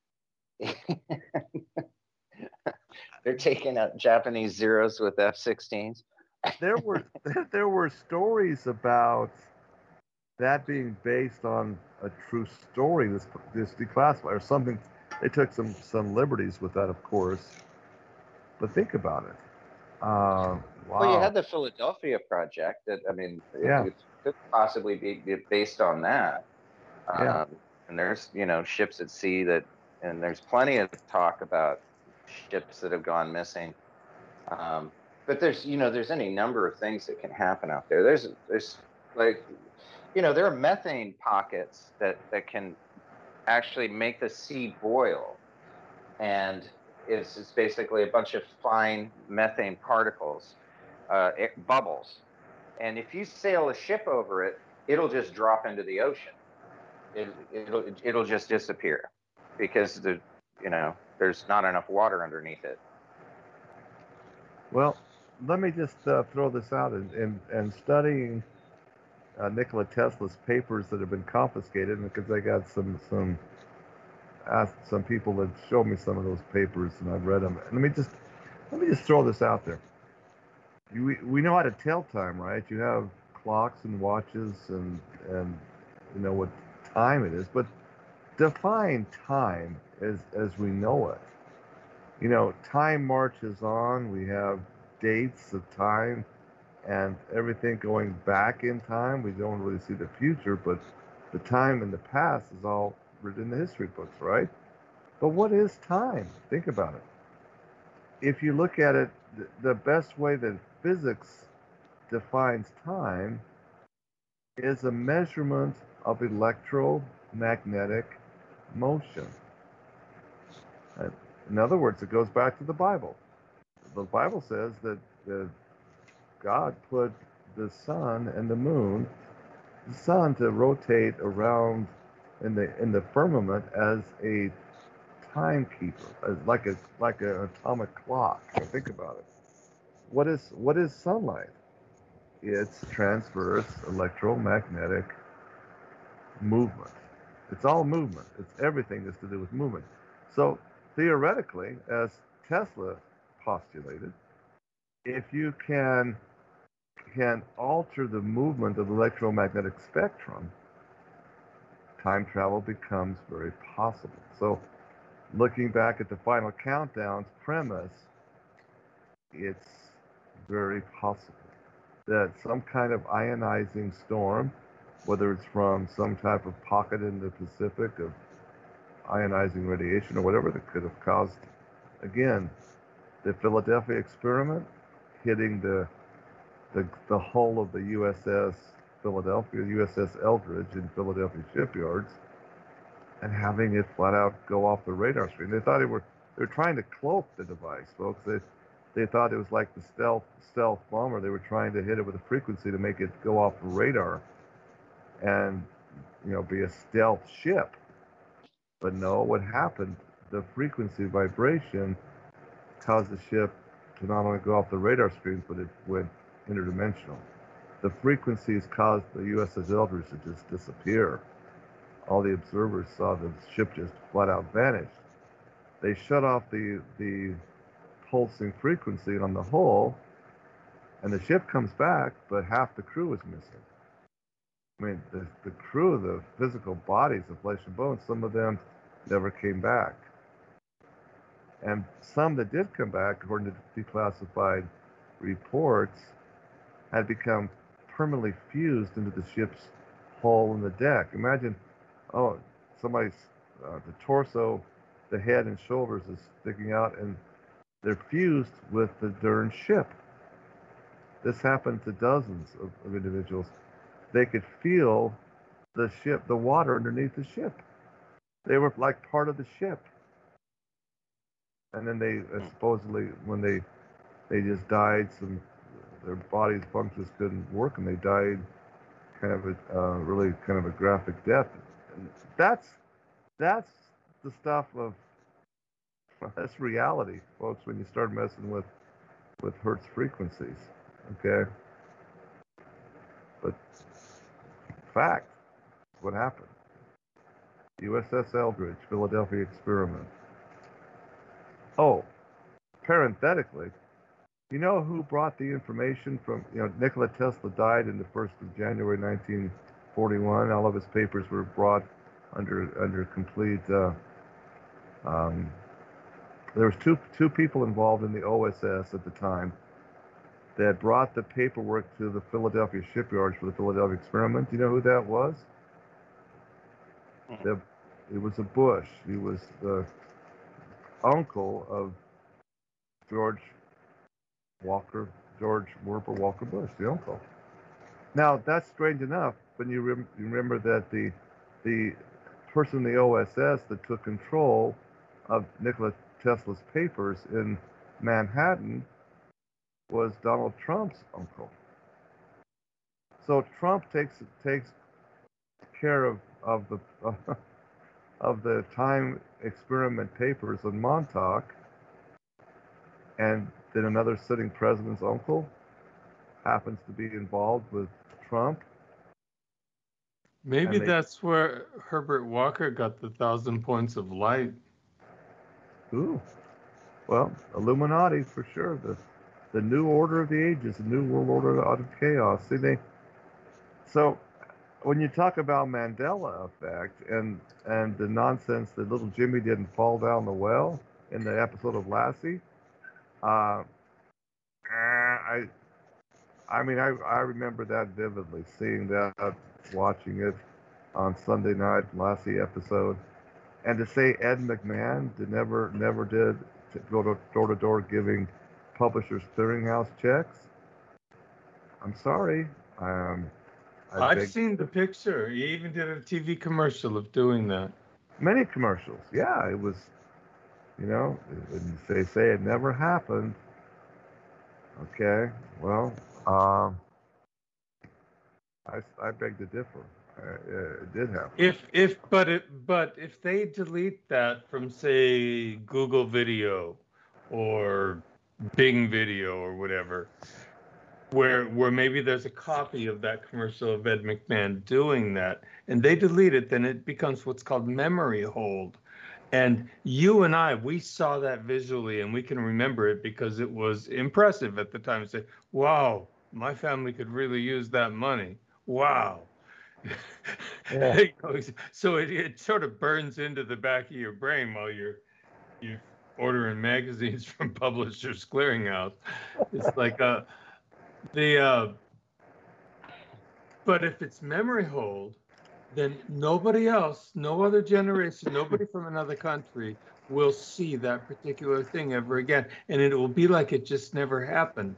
They're taking out Japanese Zeros with F sixteens. there were there were stories about that being based on a true story. This this declassified or something. They took some some liberties with that, of course. But think about it. Uh, wow. Well, you had the Philadelphia Project. That I mean, Yeah. it could possibly be, be based on that. Yeah. Um, and there's you know ships at sea that, and there's plenty of talk about ships that have gone missing. Um, but there's you know there's any number of things that can happen out there. There's there's like you know there are methane pockets that that can actually make the sea boil, and it's, it's basically a bunch of fine methane particles, uh, it, bubbles. And if you sail a ship over it, it'll just drop into the ocean. It, it'll it'll just disappear because the you know there's not enough water underneath it. Well, let me just uh, throw this out and and, and studying uh, Nikola Tesla's papers that have been confiscated because I got some some asked some people that showed me some of those papers and I've read them. And let me just let me just throw this out there. You, we we know how to tell time, right? You have clocks and watches and and you know what time it is, but define time as as we know it. You know, time marches on. We have dates of time and everything going back in time. We don't really see the future, but the time in the past is all written in the history books, right? But what is time? Think about it. If you look at it, the best way that physics defines time is a measurement of electromagnetic motion. In other words, it goes back to the Bible. The Bible says that, that God put the sun and the moon, the sun to rotate around in the in the firmament as a timekeeper, as like a like an atomic clock. So think about it. What is what is sunlight? It's transverse electromagnetic movement. It's all movement. It's everything that's to do with movement. So theoretically, as Tesla postulated, if you can can alter the movement of the electromagnetic spectrum, time travel becomes very possible. So looking back at the Final Countdown's premise, it's very possible that some kind of ionizing storm, whether it's from some type of pocket in the Pacific of ionizing radiation or whatever, that could have caused, again, the Philadelphia experiment hitting the the, the hull of the U S S Philadelphia, U S S Eldridge in Philadelphia shipyards, and having it flat out go off the radar screen. They thought they were they were trying to cloak the device, folks. They they thought it was like the stealth stealth bomber. They were trying to hit it with a frequency to make it go off the radar, and you know be a stealth ship. But no, what happened? The frequency vibration caused the ship to not only go off the radar screens, but it went interdimensional. The frequencies caused the U S S Eldridge to just disappear. All the observers saw the ship just flat out vanish. They shut off the the pulsing frequency on the hull, and the ship comes back, but half the crew is missing. I mean, the, the crew, the physical bodies of flesh and bone, some of them never came back. And some that did come back, according to declassified reports, had become permanently fused into the ship's hull and the deck. Imagine, oh, somebody's, uh, the torso, the head and shoulders is sticking out, and they're fused with the darn ship. This happened to dozens of, of individuals. They could feel the ship, the water underneath the ship. They were like part of the ship. And then they uh, supposedly, when they they just died. Some their body's functions couldn't work, and they died kind of a uh, really kind of a graphic death. And that's that's the stuff of that's reality, folks. When you start messing with with Hertz frequencies, okay. But fact, what happened? U S S Eldridge, Philadelphia experiment. Oh, parenthetically, you know who brought the information from, you know, Nikola Tesla died in the first of January nineteen forty-one. All of his papers were brought under under complete, uh, um, there was two two people involved in the O S S at the time that brought the paperwork to the Philadelphia shipyards for the Philadelphia experiment. Do you know who that was? The, it was a Bush. He was the uncle of George Walker, George Wilbur Walker Bush, the uncle. Now, that's strange enough when you, rem- you remember that the the person in the O S S that took control of Nikola Tesla's papers in Manhattan was Donald Trump's uncle. So Trump takes takes care of of the uh, of the time experiment papers in Montauk, and then another sitting president's uncle happens to be involved with Trump. Maybe they, that's where Herbert Walker got the thousand points of light. Ooh, well, Illuminati for sure. The the new order of the ages, the new world order out of chaos. See, they. So, when you talk about Mandela effect and and the nonsense that little Jimmy didn't fall down the well in the episode of Lassie, uh, I, I mean, I I remember that vividly, seeing that, watching it on Sunday night, Lassie episode, and to say Ed McMahon did never never did go to door to door giving Publishers Clearinghouse checks. I'm sorry. Um, I I've beg- seen the picture. He even did a T V commercial of doing that. Many commercials. Yeah, it was, you know, and they say it never happened. Okay, well, um, I, I beg to differ. Uh, it did happen. If if but it but if they delete that from, say, Google Video or Bing Video or whatever, where where maybe there's a copy of that commercial of Ed McMahon doing that, and they delete it, then it becomes what's called memory hold. And you and I, we saw that visually, and we can remember it because it was impressive at the time. Say, wow, my family could really use that money. Wow. Yeah. So it, it sort of burns into the back of your brain while you're you're ordering magazines from Publishers Clearinghouse. It's like uh, the uh, but if it's memory hold, then nobody else, no other generation, nobody from another country will see that particular thing ever again, and it will be like it just never happened.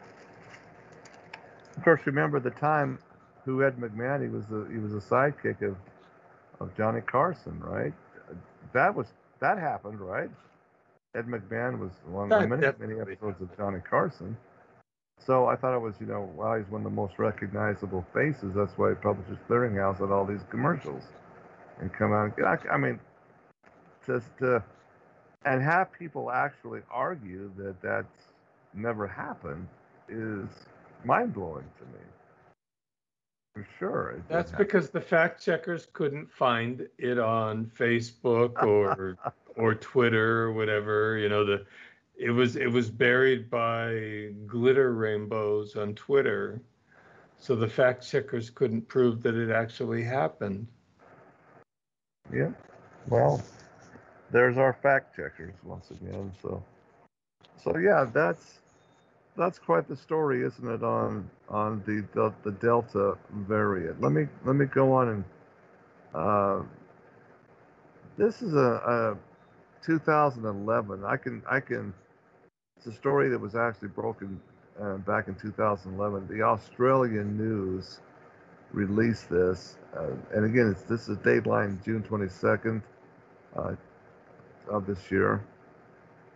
Of course, remember the time who Ed McMahon, he was a, he was a sidekick of of Johnny Carson, right? That was that happened, right? Ed McMahon was one of the many, many episodes of Johnny Carson. So I thought it was, you know, wow, he's one of the most recognizable faces. That's why Publishers Clearinghouse had all these commercials and come out. I, I mean, just to, and have people actually argue that that's never happened is mind-blowing to me. For sure. It That's happen. because the fact checkers couldn't find it on Facebook or or Twitter or whatever. You know, the it was it was buried by glitter rainbows on Twitter, so the fact checkers couldn't prove that it actually happened. Yeah. Well, there's our fact checkers once again. So, so yeah, that's that's quite the story, isn't it? On on the the, the Delta variant. Let me let me go on and. Uh, this is a, a two thousand eleven. I can I can. It's a story that was actually broken uh, back in two thousand eleven. The Australian News released this, uh, and again, it's this is Dateline June twenty-second uh, of this year.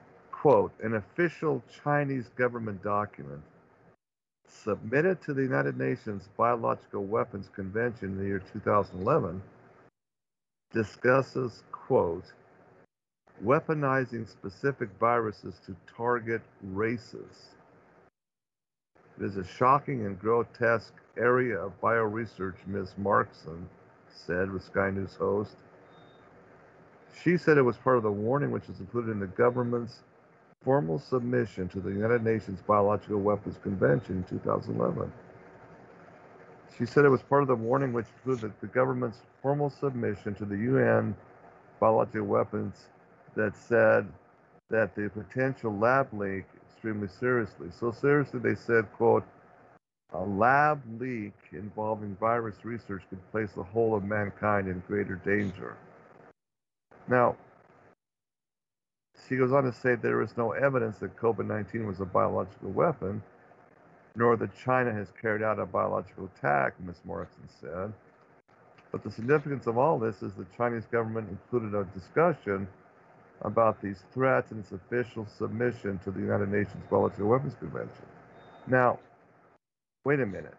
quote, an official Chinese government document submitted to the United Nations Biological Weapons Convention in the year two thousand eleven discusses, quote, weaponizing specific viruses to target races. It is a shocking and grotesque area of bioresearch, Miz Markson said with Sky News host. She said it was part of the warning which is included in the government's formal submission to the United Nations Biological Weapons Convention in two thousand eleven. She said it was part of the warning which included the government's formal submission to the U N Biological Weapons that said that the potential lab leak extremely seriously. So seriously, they said, quote, a lab leak involving virus research could place the whole of mankind in greater danger. Now, she goes on to say there is no evidence that COVID nineteen was a biological weapon, nor that China has carried out a biological attack, Miz Morrison said. But the significance of all this is the Chinese government included a discussion about these threats in its official submission to the United Nations Biological Weapons Convention. Now, wait a minute.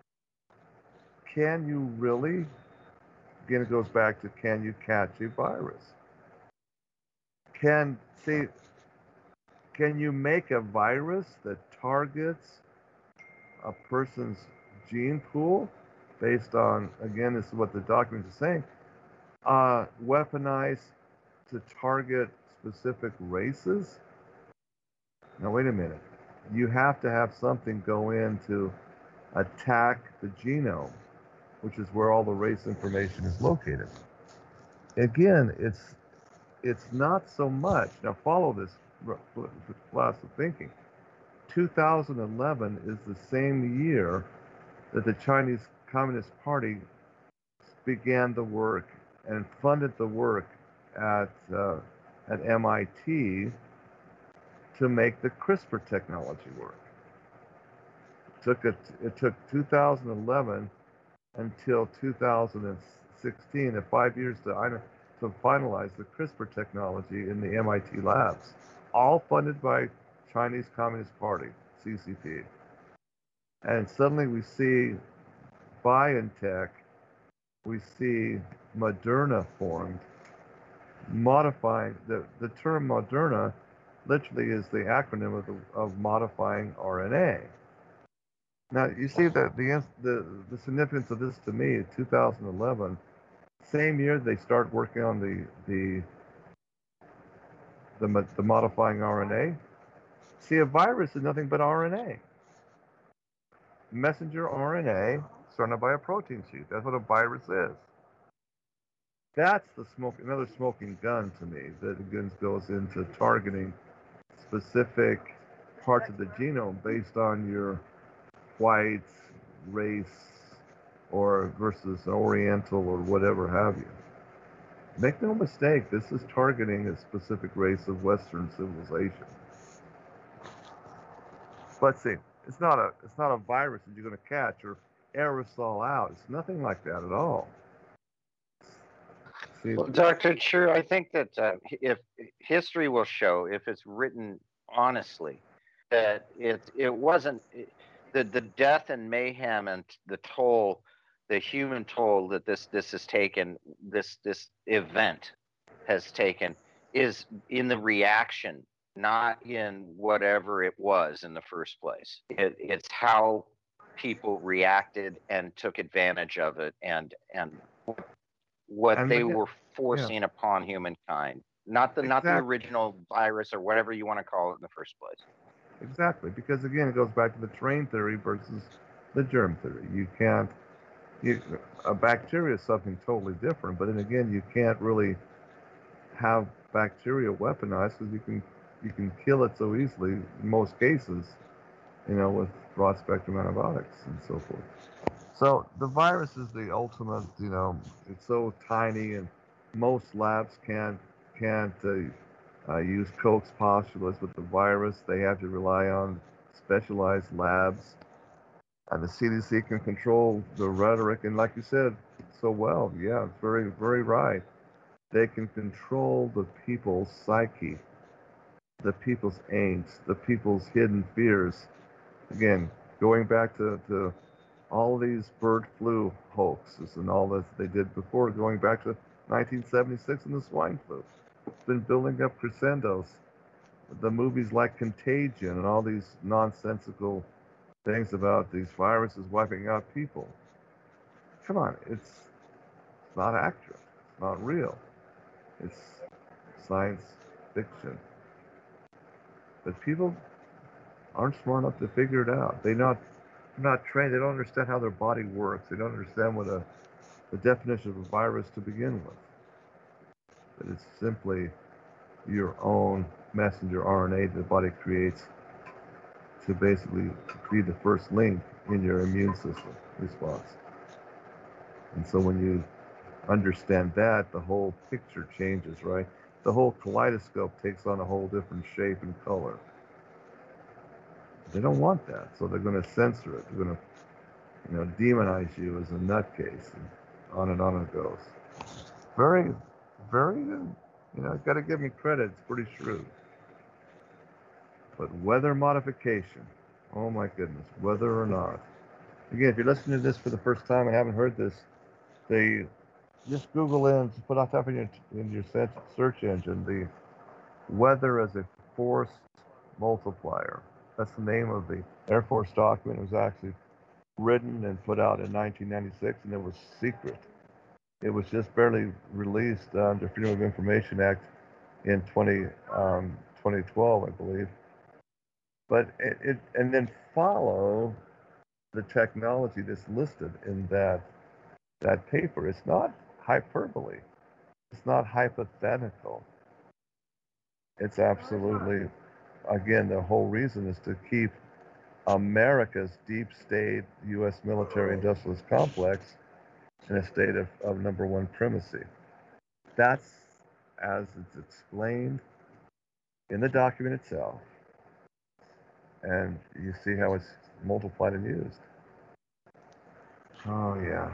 Can you really, again, it goes back to can you catch a virus? Can, see, can you make a virus that targets a person's gene pool based on, again, this is what the document is saying, uh, weaponize to target specific races? Now, wait a minute. You have to have something go in to attack the genome, which is where all the race information is located. Again, it's it's not so much. Now, follow this class of thinking. two thousand eleven is the same year that the Chinese Communist Party began the work and funded the work at uh, at M I T to make the CRISPR technology work. It took it, it took two thousand eleven until two thousand sixteen, and five years to to finalize the CRISPR technology in the M I T labs, all funded by Chinese Communist Party, C C P. And suddenly we see BioNTech, we see Moderna formed, modifying, the, the term Moderna literally is the acronym of, the, of modifying R N A. Now, you see that the, the, the significance of this to me, two thousand eleven, same year they start working on the, the, the, the modifying R N A. See, a virus is nothing but R N A. Messenger R N A surrounded by a protein sheet. That's what a virus is. That's the smoke, another smoking gun to me that again goes into targeting specific parts of the genome based on your white race or versus Oriental or whatever have you. Make no mistake, this is targeting a specific race of Western civilization. But see, it's not a it's not a virus that you're going to catch or aerosol out. It's nothing like that at all. See, well, Doctor Chu, I think that uh, if history will show, if it's written honestly, that it it wasn't it, the the death and mayhem and the toll, the human toll that this this has taken, this this event has taken, is in the reaction, not in whatever it was in the first place. It, it's how people reacted and took advantage of it, and and what and they look at- were forcing yeah. upon humankind. Not the not the Exactly. original virus or whatever you want to call it in the first place. Exactly, because again, it goes back to the terrain theory versus the germ theory. You can't, you, a bacteria is something totally different, but then again, you can't really have bacteria weaponized because you can you can kill it so easily in most cases, you know, with broad spectrum antibiotics and so forth. So the virus is the ultimate, you know, it's so tiny, and most labs can't can't uh, uh, use Koch's postulates with the virus. They have to rely on specialized labs, and the C D C can control the rhetoric. And like you said so well, yeah, it's very very right. They can control the people's psyche. the people's angst, the people's hidden fears. Again, going back to, to all these bird flu hoaxes and all this they did before, going back to nineteen seventy-six and the swine flu. It's been building up crescendos. The movies like Contagion and all these nonsensical things about these viruses wiping out people. Come on, it's, it's not accurate. It's not real. It's science fiction. But people aren't smart enough to figure it out. They're not, they're not trained. They don't understand how their body works. They don't understand what a, the definition of a virus to begin with. That it's simply your own messenger R N A that the body creates to basically be the first link in your immune system response. And so when you understand that, the whole picture changes, right? The whole kaleidoscope takes on a whole different shape and color. They don't want that, so they're going to censor it. They're going to, you know, demonize you as a nutcase, and on and on it goes. Very, very, you know, got to give me credit. It's pretty shrewd. But weather modification, oh my goodness, whether or not. Again, if you're listening to this for the first time and haven't heard this, they just Google in, put on top of your in your search engine the weather as a force multiplier. That's the name of the Air Force document. It was actually written and put out in nineteen ninety-six, and it was secret. It was just barely released under Freedom of Information Act in twenty, um, twenty twelve, I believe. But it, it and then follow the technology that's listed in that that paper. It's not hyperbole. It's not hypothetical. It's absolutely, again, the whole reason is to keep America's deep state U S military industrialist complex in a state of, of number one primacy. That's as it's explained in the document itself. And you see how it's multiplied and used. Oh, yeah.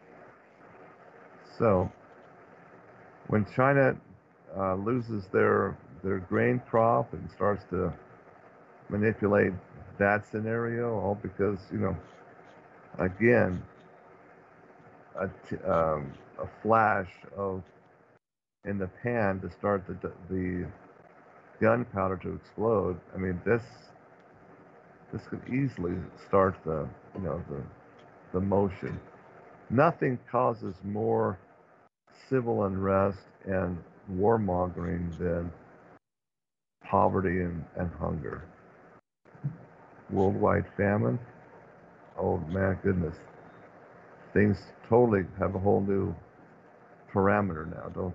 So, when China uh, loses their their grain crop and starts to manipulate that scenario, all because, you know, again, a, t- um, a flash of in the pan to start the the gunpowder to explode. I mean, this this could easily start the you know the the motion. Nothing causes more civil unrest and warmongering than poverty and, and hunger. Worldwide famine, oh man, goodness. Things totally have a whole new parameter now, don't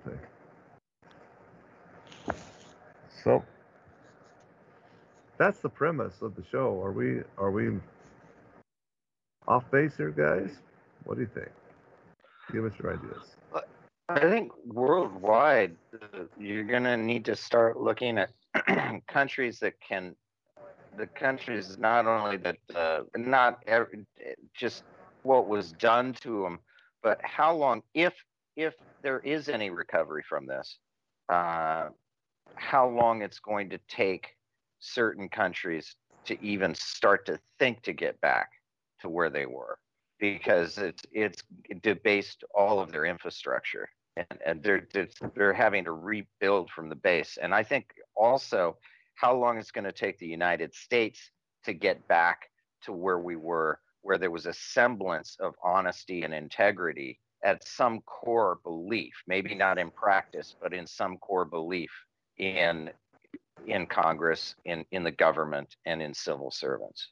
they? So, that's the premise of the show. Are we, are we off base here, guys? What do you think? Give us your ideas. I think worldwide, you're going to need to start looking at countries that can, the countries not only that, uh, not every, just what was done to them, but how long, if if there is any recovery from this, uh, how long it's going to take certain countries to even start to think to get back to where they were. Because it's it's debased all of their infrastructure, and, and they're, they're they're having to rebuild from the base. And I think also how long it's going to take the United States to get back to where we were, where there was a semblance of honesty and integrity at some core belief, maybe not in practice, but in some core belief in in Congress, in in the government, and in civil servants.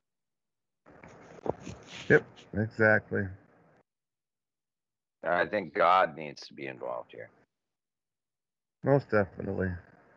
Yep, exactly. I think God needs to be involved here. Most definitely.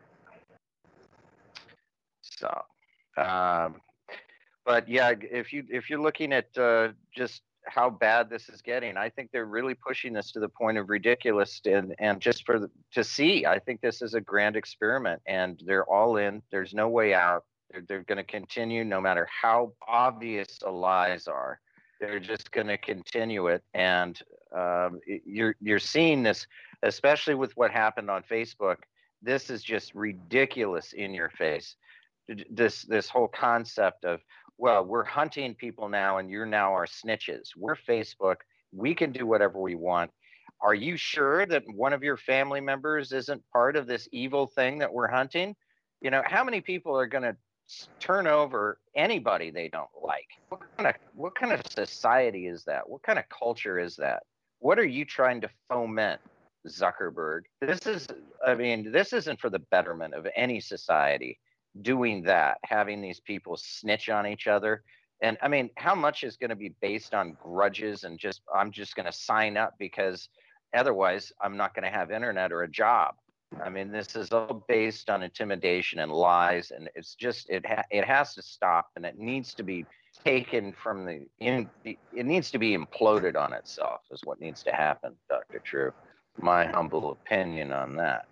So, um, but yeah, if you if you're looking at uh, just how bad this is getting, I think they're really pushing this to the point of ridiculous, and and just for the, to see, I think this is a grand experiment, and they're all in. There's no way out. They're, they're going to continue no matter how obvious the lies are. They're just going to continue it, and um, you're you're seeing this, especially with what happened on Facebook. this is just ridiculous in your face. This this whole concept of, well, we're hunting people now and you're now our snitches. We're Facebook. We can do whatever we want. Are you sure that one of your family members isn't part of this evil thing that we're hunting? You know, how many people are going to turn over anybody they don't like? What kind of what kind of society is that? What kind of culture is that? What are you trying to foment, Zuckerberg? This is, I mean, this isn't for the betterment of any society. Doing that, having these people snitch on each other. And I mean, how much is going to be based on grudges and just, I'm just going to sign up because otherwise I'm not going to have internet or a job. I mean, this is all based on intimidation and lies, and it's just, it ha- it has to stop, and it needs to be taken from the, in, it needs to be imploded on itself is what needs to happen, Doctor True. My humble opinion on that.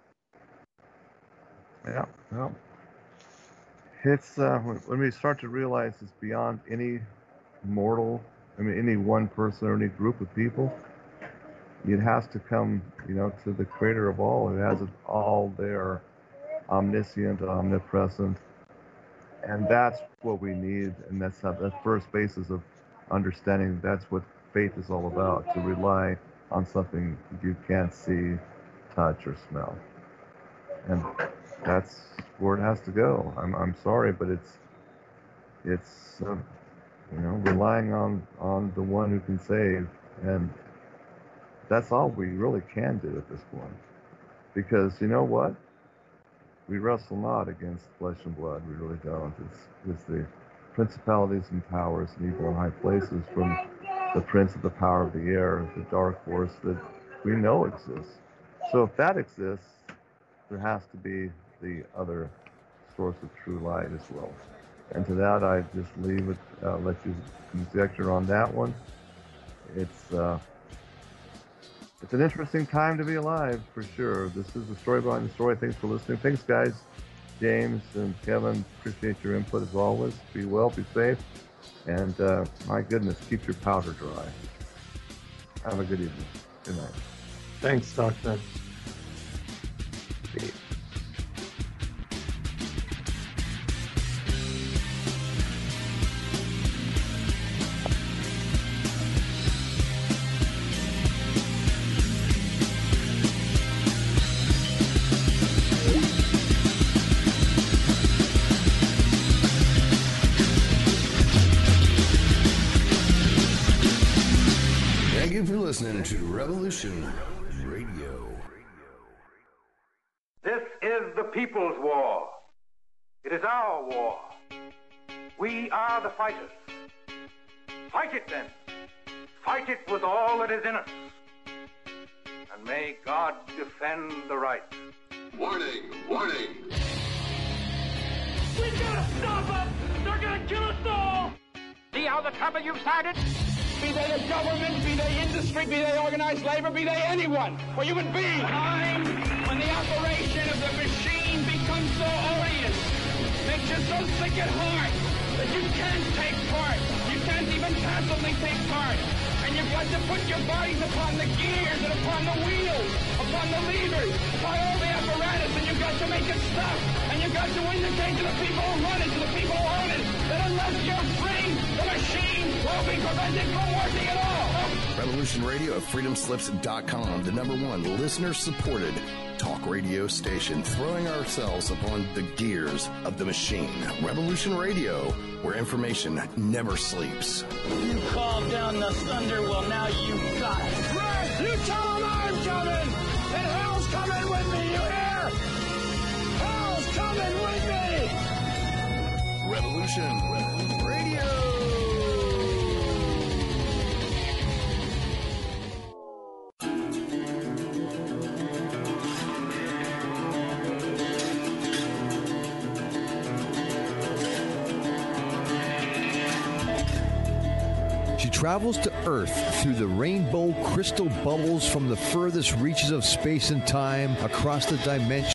Yeah, well. It's uh, when we start to realize it's beyond any mortal, I mean, any one person or any group of people. It has to come, you know, to the creator of all. It has it all there, omniscient, omnipresent. And that's what we need. And that's not the first basis of understanding. That's what faith is all about, to rely on something you can't see, touch, or smell. And that's where it has to go. I'm I'm sorry, but it's it's uh, you know, relying on on the one who can save, and that's all we really can do at this point. Because you know what? We wrestle not against flesh and blood. We really don't. It's it's the principalities and powers and evil in high places, from the prince of the power of the air, the dark force that we know exists. So if that exists, there has to be the other source of true light as well. And to that, I just leave it, uh, let you conjecture on that one. It's uh, it's an interesting time to be alive, for sure. This is the story behind the story. Thanks for listening. Thanks, guys. James and Kevin, appreciate your input as always. Be well, be safe, and uh, my goodness, keep your powder dry. Have a good evening. Good night. Thanks, Doctor. See you. Listening to Revolution Radio. This is the people's war. It is our war. We are the fighters. Fight it then. Fight it with all that is in us. And may God defend the right. Warning, warning. We gotta stop them! They're gonna kill us all! See how the trouble you've started? Be they the government, be they industry, be they organized labor, be they anyone, or human beings. Time when the operation of the machine becomes so odious, makes you so sick at heart that you can't take part. You can't even passively take part. And you've got to put your bodies upon the gears and upon the wheels, upon the levers, upon all the apparatus, and you've got to make it stop. And you've got to indicate to the people who run it, to the people who own it, that unless you're free, the machine will be prevented from working at all. Revolution Radio at freedom slips dot com, the number one listener-supported talk radio station, throwing ourselves upon the gears of the machine. Revolution Radio, where information never sleeps. You called down the thunder, well now you got it. Right! You tell them I'm coming! And hell's coming with me, you hear? Hell's coming with me! Revolution Radio! Travels to Earth through the rainbow crystal bubbles from the furthest reaches of space and time across the dimension.